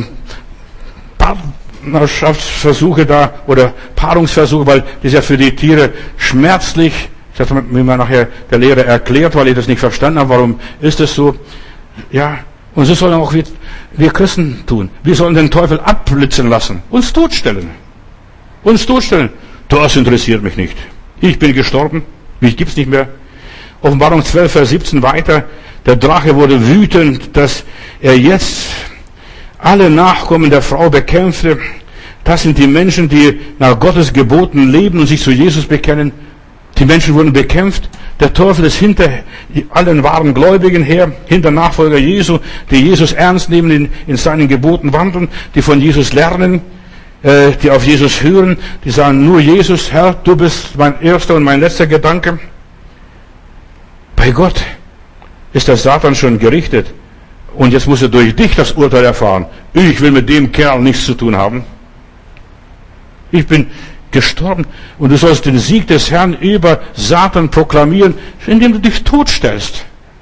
Partnerschaftsversuche da, oder Paarungsversuche, weil das ist ja für die Tiere schmerzlich. Das hat mir nachher der Lehrer erklärt, weil ich das nicht verstanden habe. Warum ist das so? Ja. Und so sollen auch wir, wir Christen tun. Wir sollen den Teufel abblitzen lassen. Uns totstellen. Uns totstellen. Das interessiert mich nicht. Ich bin gestorben. Mich gibt's nicht mehr. Offenbarung zwölf, Vers siebzehn weiter. Der Drache wurde wütend, dass er jetzt alle Nachkommen der Frau bekämpfte. Das sind die Menschen, die nach Gottes Geboten leben und sich zu Jesus bekennen. Die Menschen wurden bekämpft. Der Teufel ist hinter allen wahren Gläubigen her, hinter Nachfolger Jesu, die Jesus ernst nehmen, in, in seinen Geboten wandeln, die von Jesus lernen, äh, die auf Jesus hören, die sagen, nur Jesus, Herr, du bist mein erster und mein letzter Gedanke. Bei Gott ist der Satan schon gerichtet. Und jetzt muss er durch dich das Urteil erfahren. Ich will mit dem Kerl nichts zu tun haben. Ich bin gestorben. Und du sollst den Sieg des Herrn über Satan proklamieren, indem du dich totstellst.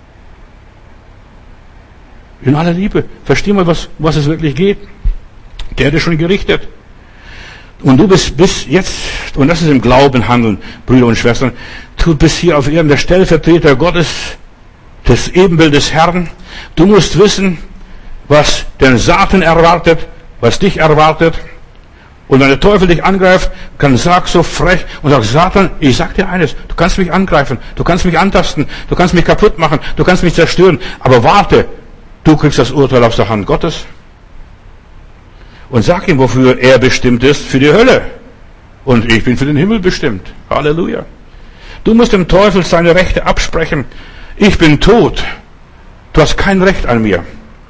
In aller Liebe. Versteh mal, was, was es wirklich geht. Der ist schon gerichtet. Und du bist bis jetzt, und das ist im Glauben handeln, Brüder und Schwestern, du bist hier auf Erden der Stellvertreter Gottes, das Ebenbild des Herrn. Du musst wissen, was den Satan erwartet, was dich erwartet. Und wenn der Teufel dich angreift, dann sag so frech und sag, Satan, ich sag dir eines, du kannst mich angreifen, du kannst mich antasten, du kannst mich kaputt machen, du kannst mich zerstören, aber warte, du kriegst das Urteil aus der Hand Gottes. Und sag ihm, wofür er bestimmt ist, für die Hölle. Und ich bin für den Himmel bestimmt. Halleluja. Du musst dem Teufel seine Rechte absprechen. Ich bin tot. Du hast kein Recht an mir.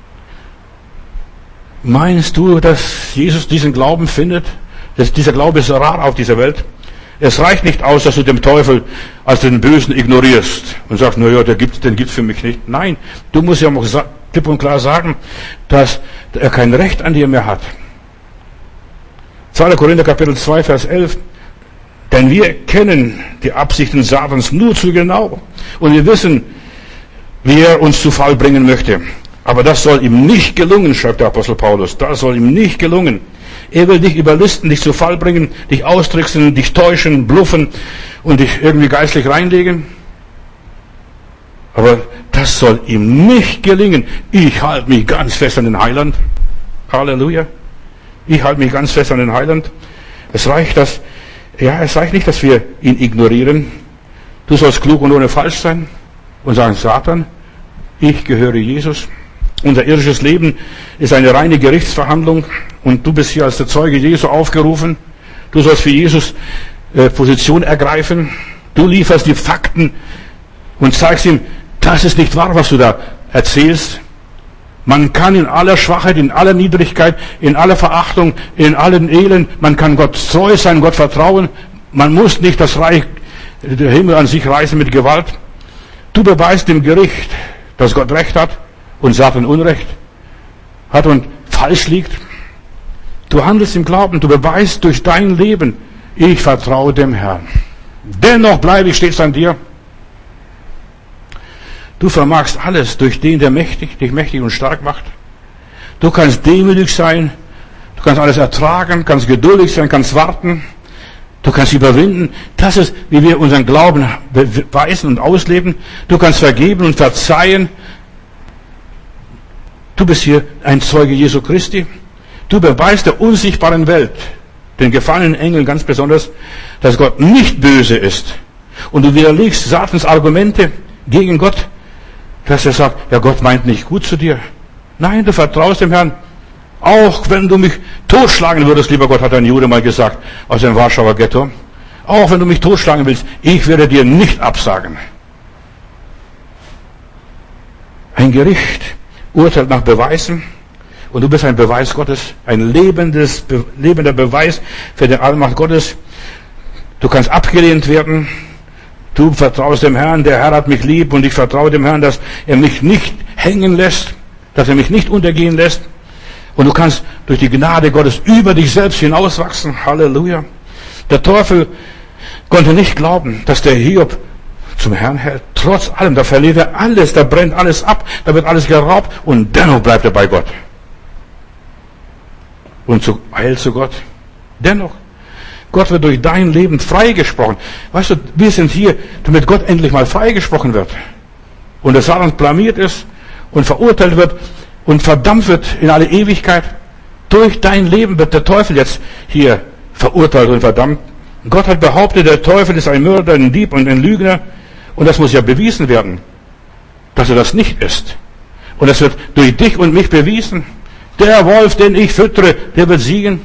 Meinst du, dass Jesus diesen Glauben findet? Dass dieser Glaube ist rar auf dieser Welt. Es reicht nicht aus, dass du dem Teufel als den Bösen ignorierst und sagst, na ja, der gibt's, den gibt's für mich nicht. Nein, du musst ja auch klipp und klar sagen, dass er kein Recht an dir mehr hat. zweiter Korinther Kapitel zwei, Vers elf. Denn wir kennen die Absichten Satans nur zu genau. Und wir wissen, wie er uns zu Fall bringen möchte. Aber das soll ihm nicht gelungen, schreibt der Apostel Paulus. Das soll ihm nicht gelungen. Er will dich überlisten, dich zu Fall bringen, dich austricksen, dich täuschen, bluffen und dich irgendwie geistlich reinlegen. Aber das soll ihm nicht gelingen. Ich halte mich ganz fest an den Heiland. Halleluja. Ich halte mich ganz fest an den Heiland. Es reicht, dass, ja, es reicht nicht, dass wir ihn ignorieren. Du sollst klug und ohne falsch sein und sagen, Satan, ich gehöre Jesus. Unser irdisches Leben ist eine reine Gerichtsverhandlung und du bist hier als der Zeuge Jesu aufgerufen. Du sollst für Jesus äh, Position ergreifen. Du lieferst die Fakten und zeigst ihm, das ist nicht wahr, was du da erzählst. Man kann in aller Schwachheit, in aller Niedrigkeit, in aller Verachtung, in allen Elend, man kann Gott treu sein, Gott vertrauen. Man muss nicht das Reich, der Himmel an sich reißen mit Gewalt. Du beweist dem Gericht, dass Gott Recht hat und Satan Unrecht hat und falsch liegt. Du handelst im Glauben, du beweist durch dein Leben, ich vertraue dem Herrn. Dennoch bleibe ich stets an dir. Du vermagst alles durch den, der mächtig, dich mächtig und stark macht. Du kannst demütig sein, du kannst alles ertragen, kannst geduldig sein, kannst warten, du kannst überwinden. Das ist, wie wir unseren Glauben beweisen und ausleben. Du kannst vergeben und verzeihen. Du bist hier ein Zeuge Jesu Christi. Du beweist der unsichtbaren Welt, den gefallenen Engeln ganz besonders, dass Gott nicht böse ist. Und du widerlegst Satans Argumente gegen Gott, dass er sagt, ja, Gott meint nicht gut zu dir. Nein, du vertraust dem Herrn. Auch wenn du mich totschlagen würdest, lieber Gott, hat ein Jude mal gesagt, aus dem Warschauer Ghetto. Auch wenn du mich totschlagen willst, ich werde dir nicht absagen. Ein Gericht urteilt nach Beweisen und du bist ein Beweis Gottes, ein lebendes, lebender Beweis für die Allmacht Gottes. Du kannst abgelehnt werden. Du vertraust dem Herrn, der Herr hat mich lieb und ich vertraue dem Herrn, dass er mich nicht hängen lässt, dass er mich nicht untergehen lässt. Und du kannst durch die Gnade Gottes über dich selbst hinauswachsen. Halleluja. Der Teufel konnte nicht glauben, dass der Hiob zum Herrn hält. Trotz allem, da verliert er alles, da brennt alles ab, da wird alles geraubt und dennoch bleibt er bei Gott. Und zu, heil zu Gott. Dennoch. Gott wird durch dein Leben freigesprochen. Weißt du, wir sind hier, damit Gott endlich mal freigesprochen wird. Und der Satan blamiert ist und verurteilt wird und verdammt wird in alle Ewigkeit. Durch dein Leben wird der Teufel jetzt hier verurteilt und verdammt. Gott hat behauptet, der Teufel ist ein Mörder, ein Dieb und ein Lügner. Und das muss ja bewiesen werden, dass er das nicht ist. Und das wird durch dich und mich bewiesen. Der Wolf, den ich füttere, der wird siegen.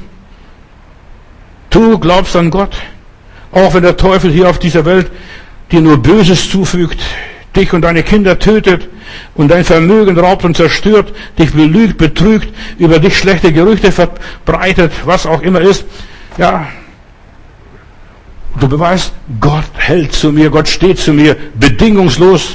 Du glaubst an Gott, auch wenn der Teufel hier auf dieser Welt dir nur Böses zufügt, dich und deine Kinder tötet und dein Vermögen raubt und zerstört, dich belügt, betrügt, über dich schlechte Gerüchte verbreitet, was auch immer ist. Ja, du beweist, Gott hält zu mir, Gott steht zu mir, bedingungslos.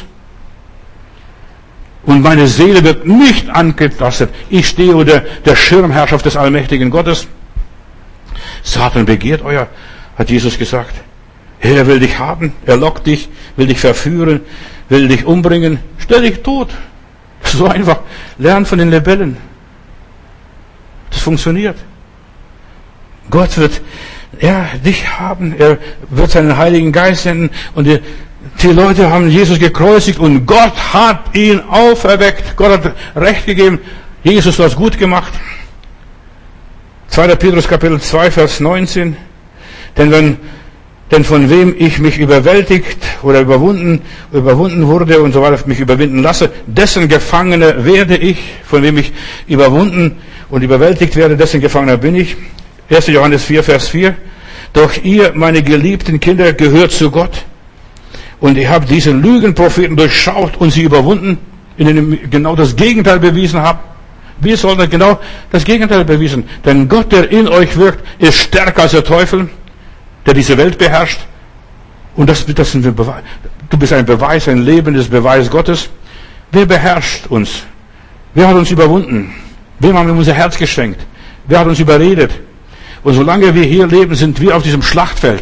Und meine Seele wird nicht angetastet. Ich stehe unter der Schirmherrschaft des allmächtigen Gottes. Satan begehrt euer, hat Jesus gesagt. Er will dich haben, er lockt dich, will dich verführen, will dich umbringen. Stell dich tot. So einfach. Lern von den Rebellen. Das funktioniert. Gott wird ja, dich haben. Er wird seinen Heiligen Geist senden. Und die, die Leute haben Jesus gekreuzigt und Gott hat ihn auferweckt. Gott hat Recht gegeben. Jesus hat es gut gemacht. zweiter Petrus Kapitel zwei, Vers neunzehn. Denn wenn, denn von wem ich mich überwältigt oder überwunden, überwunden wurde und so weiter, mich überwinden lasse, dessen Gefangener werde ich, von wem ich überwunden und überwältigt werde, dessen Gefangener bin ich. erster Johannes vier, Vers vier. Doch ihr, meine geliebten Kinder, gehört zu Gott. Und ihr habt diesen Lügenpropheten durchschaut und sie überwunden, in denen genau das Gegenteil bewiesen habt. Wir sollen genau das Gegenteil bewiesen. Denn Gott, der in euch wirkt, ist stärker als der Teufel, der diese Welt beherrscht. Und das, das sind wir Beweis. Du bist ein Beweis, ein lebendes Beweis Gottes. Wer beherrscht uns? Wer hat uns überwunden? Wem haben wir unser Herz geschenkt? Wer hat uns überredet? Und solange wir hier leben, sind wir auf diesem Schlachtfeld.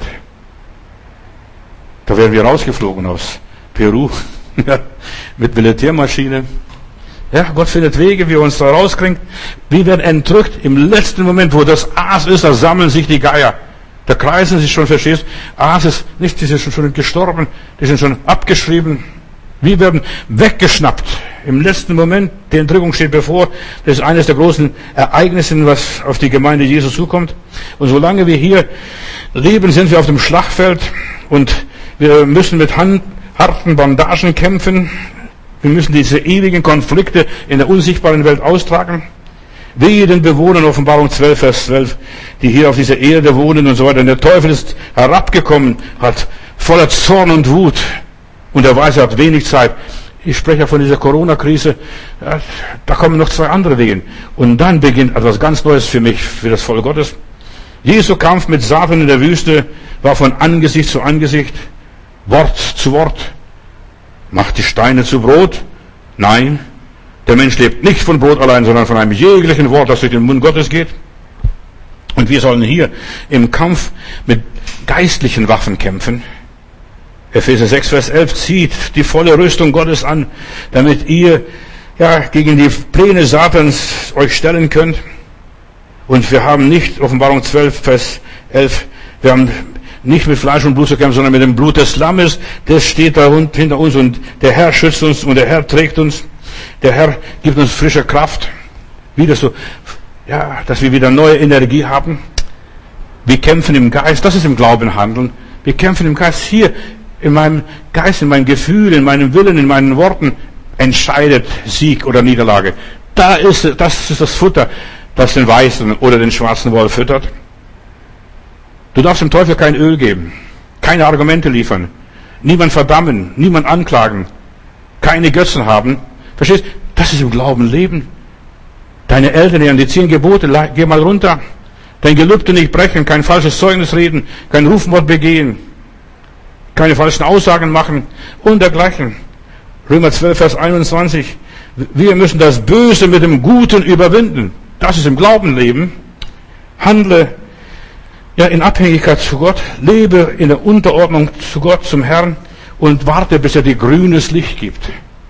Da werden wir rausgeflogen aus Peru mit Militärmaschine. Ja, Gott findet Wege, wie er uns da rauskriegt. Wir werden entrückt. Im letzten Moment, wo das Aas ist, da sammeln sich die Geier. Da kreisen sich schon, verstehst? Aas ist nicht, die sind schon gestorben, die sind schon abgeschrieben. Wir werden weggeschnappt. Im letzten Moment, die Entrückung steht bevor. Das ist eines der großen Ereignisse, was auf die Gemeinde Jesu zukommt. Und solange wir hier leben, sind wir auf dem Schlachtfeld und wir müssen mit Hand, harten Bandagen kämpfen. Wir müssen diese ewigen Konflikte in der unsichtbaren Welt austragen. Wehe den Bewohnern, Offenbarung zwölf, Vers zwölf, die hier auf dieser Erde wohnen und so weiter. Und der Teufel ist herabgekommen, hat voller Zorn und Wut. Und er weiß, er hat wenig Zeit. Ich spreche ja von dieser Corona-Krise. Ja, da kommen noch zwei andere Wege. Und dann beginnt etwas ganz Neues für mich, für das Volk Gottes. Jesu Kampf mit Satan in der Wüste war von Angesicht zu Angesicht, Wort zu Wort. Macht die Steine zu Brot? Nein. Der Mensch lebt nicht von Brot allein, sondern von einem jeglichen Wort, das durch den Mund Gottes geht. Und wir sollen hier im Kampf mit geistlichen Waffen kämpfen. Epheser sechs, Vers elf, zieht die volle Rüstung Gottes an, damit ihr ja gegen die Pläne Satans euch stellen könnt. Und wir haben nicht, Offenbarung zwölf, Vers elf, wir haben nicht mit Fleisch und Blut zu kämpfen, sondern mit dem Blut des Lammes. Das steht da hinter uns und der Herr schützt uns und der Herr trägt uns. Der Herr gibt uns frische Kraft. Wieder so, ja, dass wir wieder neue Energie haben. Wir kämpfen im Geist, das ist im Glauben handeln. Wir kämpfen im Geist. Hier, in meinem Geist, in meinem Gefühl, in meinem Willen, in meinen Worten entscheidet Sieg oder Niederlage. Da ist, das ist das Futter, das den weißen oder den schwarzen Wolf füttert. Du darfst dem Teufel kein Öl geben, keine Argumente liefern, niemand verdammen, niemand anklagen, keine Götzen haben. Verstehst? Das ist im Glauben leben. Deine Eltern, die zehn Gebote, geh mal runter. Dein Gelübde nicht brechen, kein falsches Zeugnis reden, kein Rufmord begehen, keine falschen Aussagen machen und dergleichen. Römer zwölf, Vers einundzwanzig. Wir müssen das Böse mit dem Guten überwinden. Das ist im Glauben leben. Handle ja in Abhängigkeit zu Gott, lebe in der Unterordnung zu Gott, zum Herrn und warte, bis er dir grünes Licht gibt.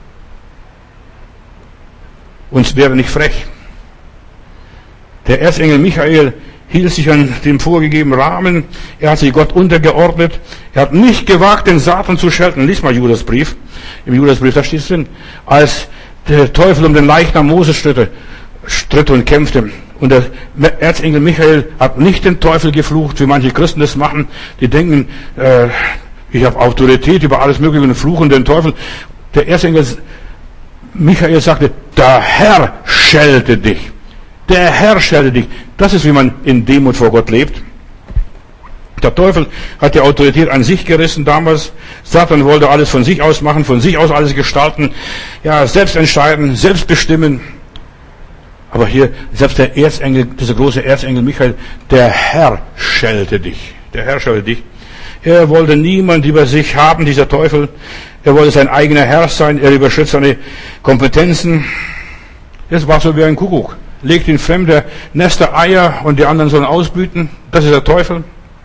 Und wäre nicht frech. Der Erzengel Michael hielt sich an dem vorgegebenen Rahmen. Er hat sich Gott untergeordnet. Er hat nicht gewagt, den Satan zu schelten. Lies mal Judasbrief. Im Judasbrief, da steht es drin. Als der Teufel um den Leichnam Moses stritte, stritt und kämpfte. Und der Erzengel Michael hat nicht den Teufel geflucht, wie manche Christen das machen. Die denken, äh, ich habe Autorität über alles Mögliche und fluchen den Teufel. Der Erzengel Michael sagte, der Herr schelte dich. Der Herr schelte dich. Das ist, wie man in Demut vor Gott lebt. Der Teufel hat die Autorität an sich gerissen damals. Satan wollte alles von sich aus machen, von sich aus alles gestalten. Ja, selbst entscheiden, selbst bestimmen. Aber hier, selbst der Erzengel, dieser große Erzengel Michael, der Herr schelte dich. Der Herr schelte dich. Er wollte niemand über sich haben, dieser Teufel. Er wollte sein eigener Herr sein. Er überschritt seine Kompetenzen. Das war so wie ein Kuckuck. Legt in fremde Nester Eier und die anderen sollen ausbrüten. Das ist der Teufel.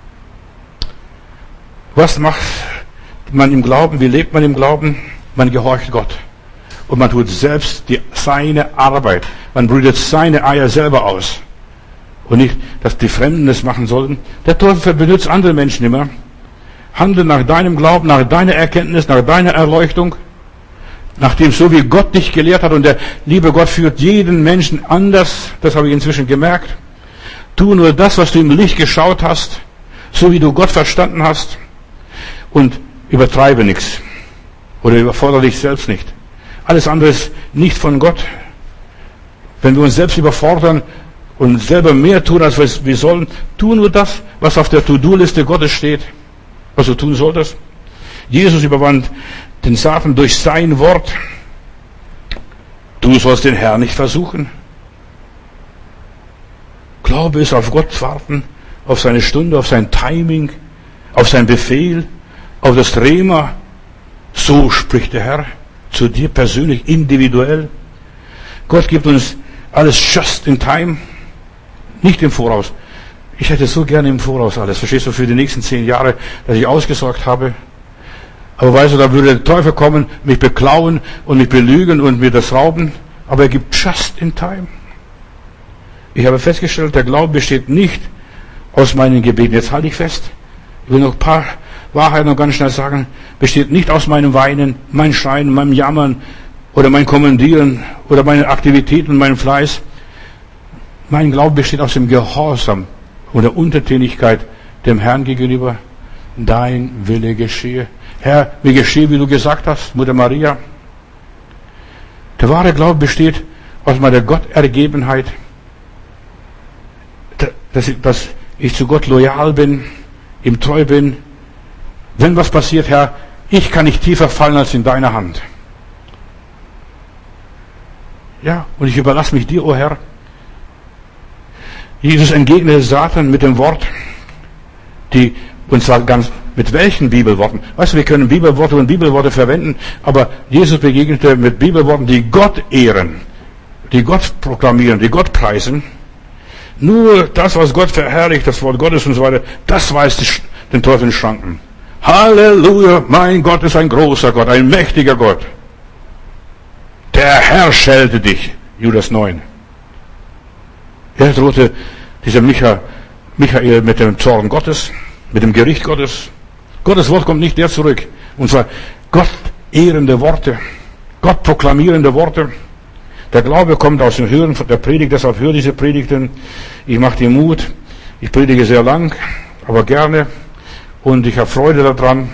Was macht man im Glauben? Wie lebt man im Glauben? Man gehorcht Gott. Und man tut selbst die, seine Arbeit. Man brütet seine Eier selber aus. Und nicht, dass die Fremden das machen sollten. Der Teufel benutzt andere Menschen immer. Handle nach deinem Glauben, nach deiner Erkenntnis, nach deiner Erleuchtung. Nachdem so wie Gott dich gelehrt hat, und der liebe Gott führt jeden Menschen anders, das habe ich inzwischen gemerkt. Tu nur das, was du im Licht geschaut hast, so wie du Gott verstanden hast, und übertreibe nichts. Oder überfordere dich selbst nicht. Alles andere ist nicht von Gott. Wenn wir uns selbst überfordern und selber mehr tun, als wir sollen, tu nur das, was auf der To-Do-Liste Gottes steht, was du tun solltest. Jesus überwand den Satan durch sein Wort. Du sollst den Herrn nicht versuchen. Glaube ist auf Gott warten, auf seine Stunde, auf sein Timing, auf sein Befehl, auf das Rema. So spricht der Herr zu dir persönlich, individuell. Gott gibt uns alles just in time, nicht im Voraus. Ich hätte so gerne im Voraus alles, verstehst du, für die nächsten zehn Jahre, dass ich ausgesorgt habe. Aber weißt du, da würde der Teufel kommen, mich beklauen und mich belügen und mir das rauben. Aber er gibt just in time. Ich habe festgestellt, der Glaube besteht nicht aus meinen Gebeten. Jetzt halte ich fest. Ich will noch ein paar Wahrheiten noch ganz schnell sagen. Besteht nicht aus meinem Weinen, mein Schreien, meinem Jammern oder mein Kommandieren oder meine Aktivitäten, meinem Fleiß. Mein Glaube besteht aus dem Gehorsam und der Untertänigkeit dem Herrn gegenüber. Dein Wille geschehe. Herr, mir geschehe, wie du gesagt hast, Mutter Maria. Der wahre Glaube besteht aus meiner Gottergebenheit, dass ich, dass ich zu Gott loyal bin, ihm treu bin. Wenn was passiert, Herr, ich kann nicht tiefer fallen als in deiner Hand. Ja, und ich überlasse mich dir, o Herr. Jesus entgegnete Satan mit dem Wort, die, und zwar ganz, mit welchen Bibelworten? Weißt du, wir können Bibelworte und Bibelworte verwenden, aber Jesus begegnete mit Bibelworten, die Gott ehren, die Gott proklamieren, die Gott preisen. Nur das, was Gott verherrlicht, das Wort Gottes und so weiter, das weist den Teufel in Schranken. Halleluja, mein Gott ist ein großer Gott, ein mächtiger Gott. Der Herr schelte dich, Judas neun. Er drohte dieser Micha, Michael mit dem Zorn Gottes, mit dem Gericht Gottes. Gottes Wort kommt nicht der zurück. Und zwar Gott ehrende Worte, Gott proklamierende Worte. Der Glaube kommt aus dem Hören der Predigt, deshalb höre diese Predigten. Ich mache dir Mut. Ich predige sehr lang, aber gerne. Und ich habe Freude daran.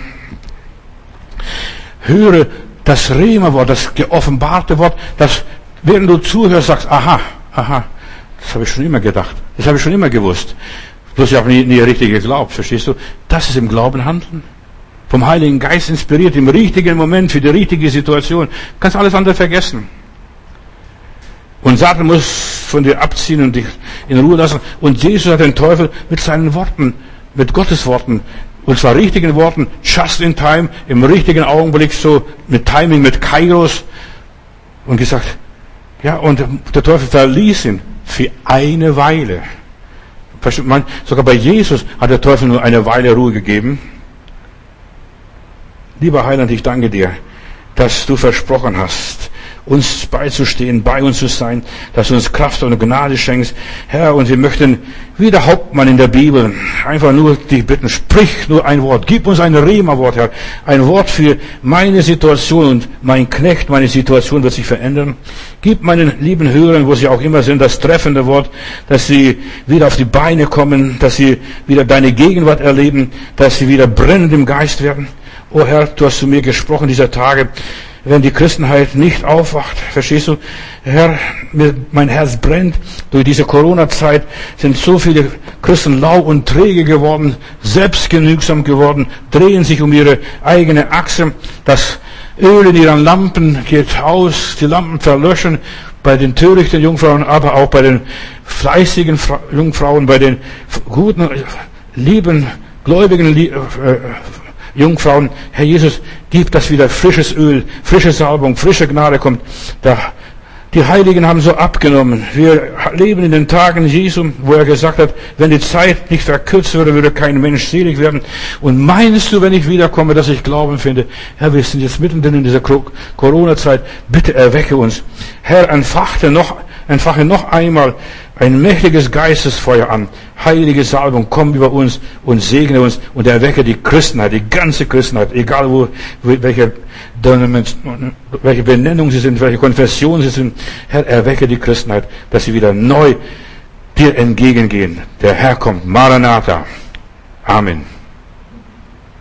Höre das Rema-Wort, das geoffenbarte Wort, das, während du zuhörst, sagst, aha, aha, das habe ich schon immer gedacht. Das habe ich schon immer gewusst. Bloß ich habe nie, nie richtig geglaubt, verstehst du? Das ist im Glauben handeln. Vom Heiligen Geist inspiriert, im richtigen Moment, für die richtige Situation. Kannst alles andere vergessen. Und Satan muss von dir abziehen und dich in Ruhe lassen. Und Jesus hat den Teufel mit seinen Worten, mit Gottes Worten, und zwar richtigen Worten, just in time, im richtigen Augenblick, so mit Timing, mit Kairos, und gesagt, ja, und der Teufel verließ ihn für eine Weile. Man, sogar bei Jesus hat der Teufel nur eine Weile Ruhe gegeben. Lieber Heiland, ich danke dir, dass du versprochen hast, uns beizustehen, bei uns zu sein, dass du uns Kraft und Gnade schenkst. Herr, und wir möchten wie der Hauptmann in der Bibel einfach nur dich bitten, sprich nur ein Wort, gib uns ein Rema-Wort, Herr, ein Wort für meine Situation, und mein Knecht, meine Situation wird sich verändern. Gib meinen lieben Hörern, wo sie auch immer sind, das treffende Wort, dass sie wieder auf die Beine kommen, dass sie wieder deine Gegenwart erleben, dass sie wieder brennend im Geist werden. O Herr, du hast zu mir gesprochen dieser Tage, wenn die Christenheit nicht aufwacht, verstehst du? Herr, mein Herz brennt. Durch diese Corona-Zeit sind so viele Christen lau und träge geworden, selbstgenügsam geworden, drehen sich um ihre eigene Achse. Das Öl in ihren Lampen geht aus, die Lampen verlöschen bei den törichten Jungfrauen, aber auch bei den fleißigen Jungfrauen, bei den guten, lieben, gläubigen äh, Jungfrauen. Herr Jesus, gib, dass wieder frisches Öl, frische Salbung, frische Gnade kommt. Da, die Heiligen haben so abgenommen. Wir leben in den Tagen Jesu, wo er gesagt hat, wenn die Zeit nicht verkürzt würde, würde kein Mensch selig werden. Und meinst du, wenn ich wiederkomme, dass ich Glauben finde? Herr, wir sind jetzt mittendrin in dieser Corona-Zeit. Bitte erwecke uns. Herr, entfache noch, entfache noch einmal ein mächtiges Geistesfeuer an. Heilige Salbung, komm über uns und segne uns und erwecke die Christenheit, die ganze Christenheit, egal wo, welche, welche Benennung sie sind, welche Konfession sie sind. Herr, erwecke die Christenheit, dass sie wieder neu dir entgegengehen. Der Herr kommt. Maranatha. Amen.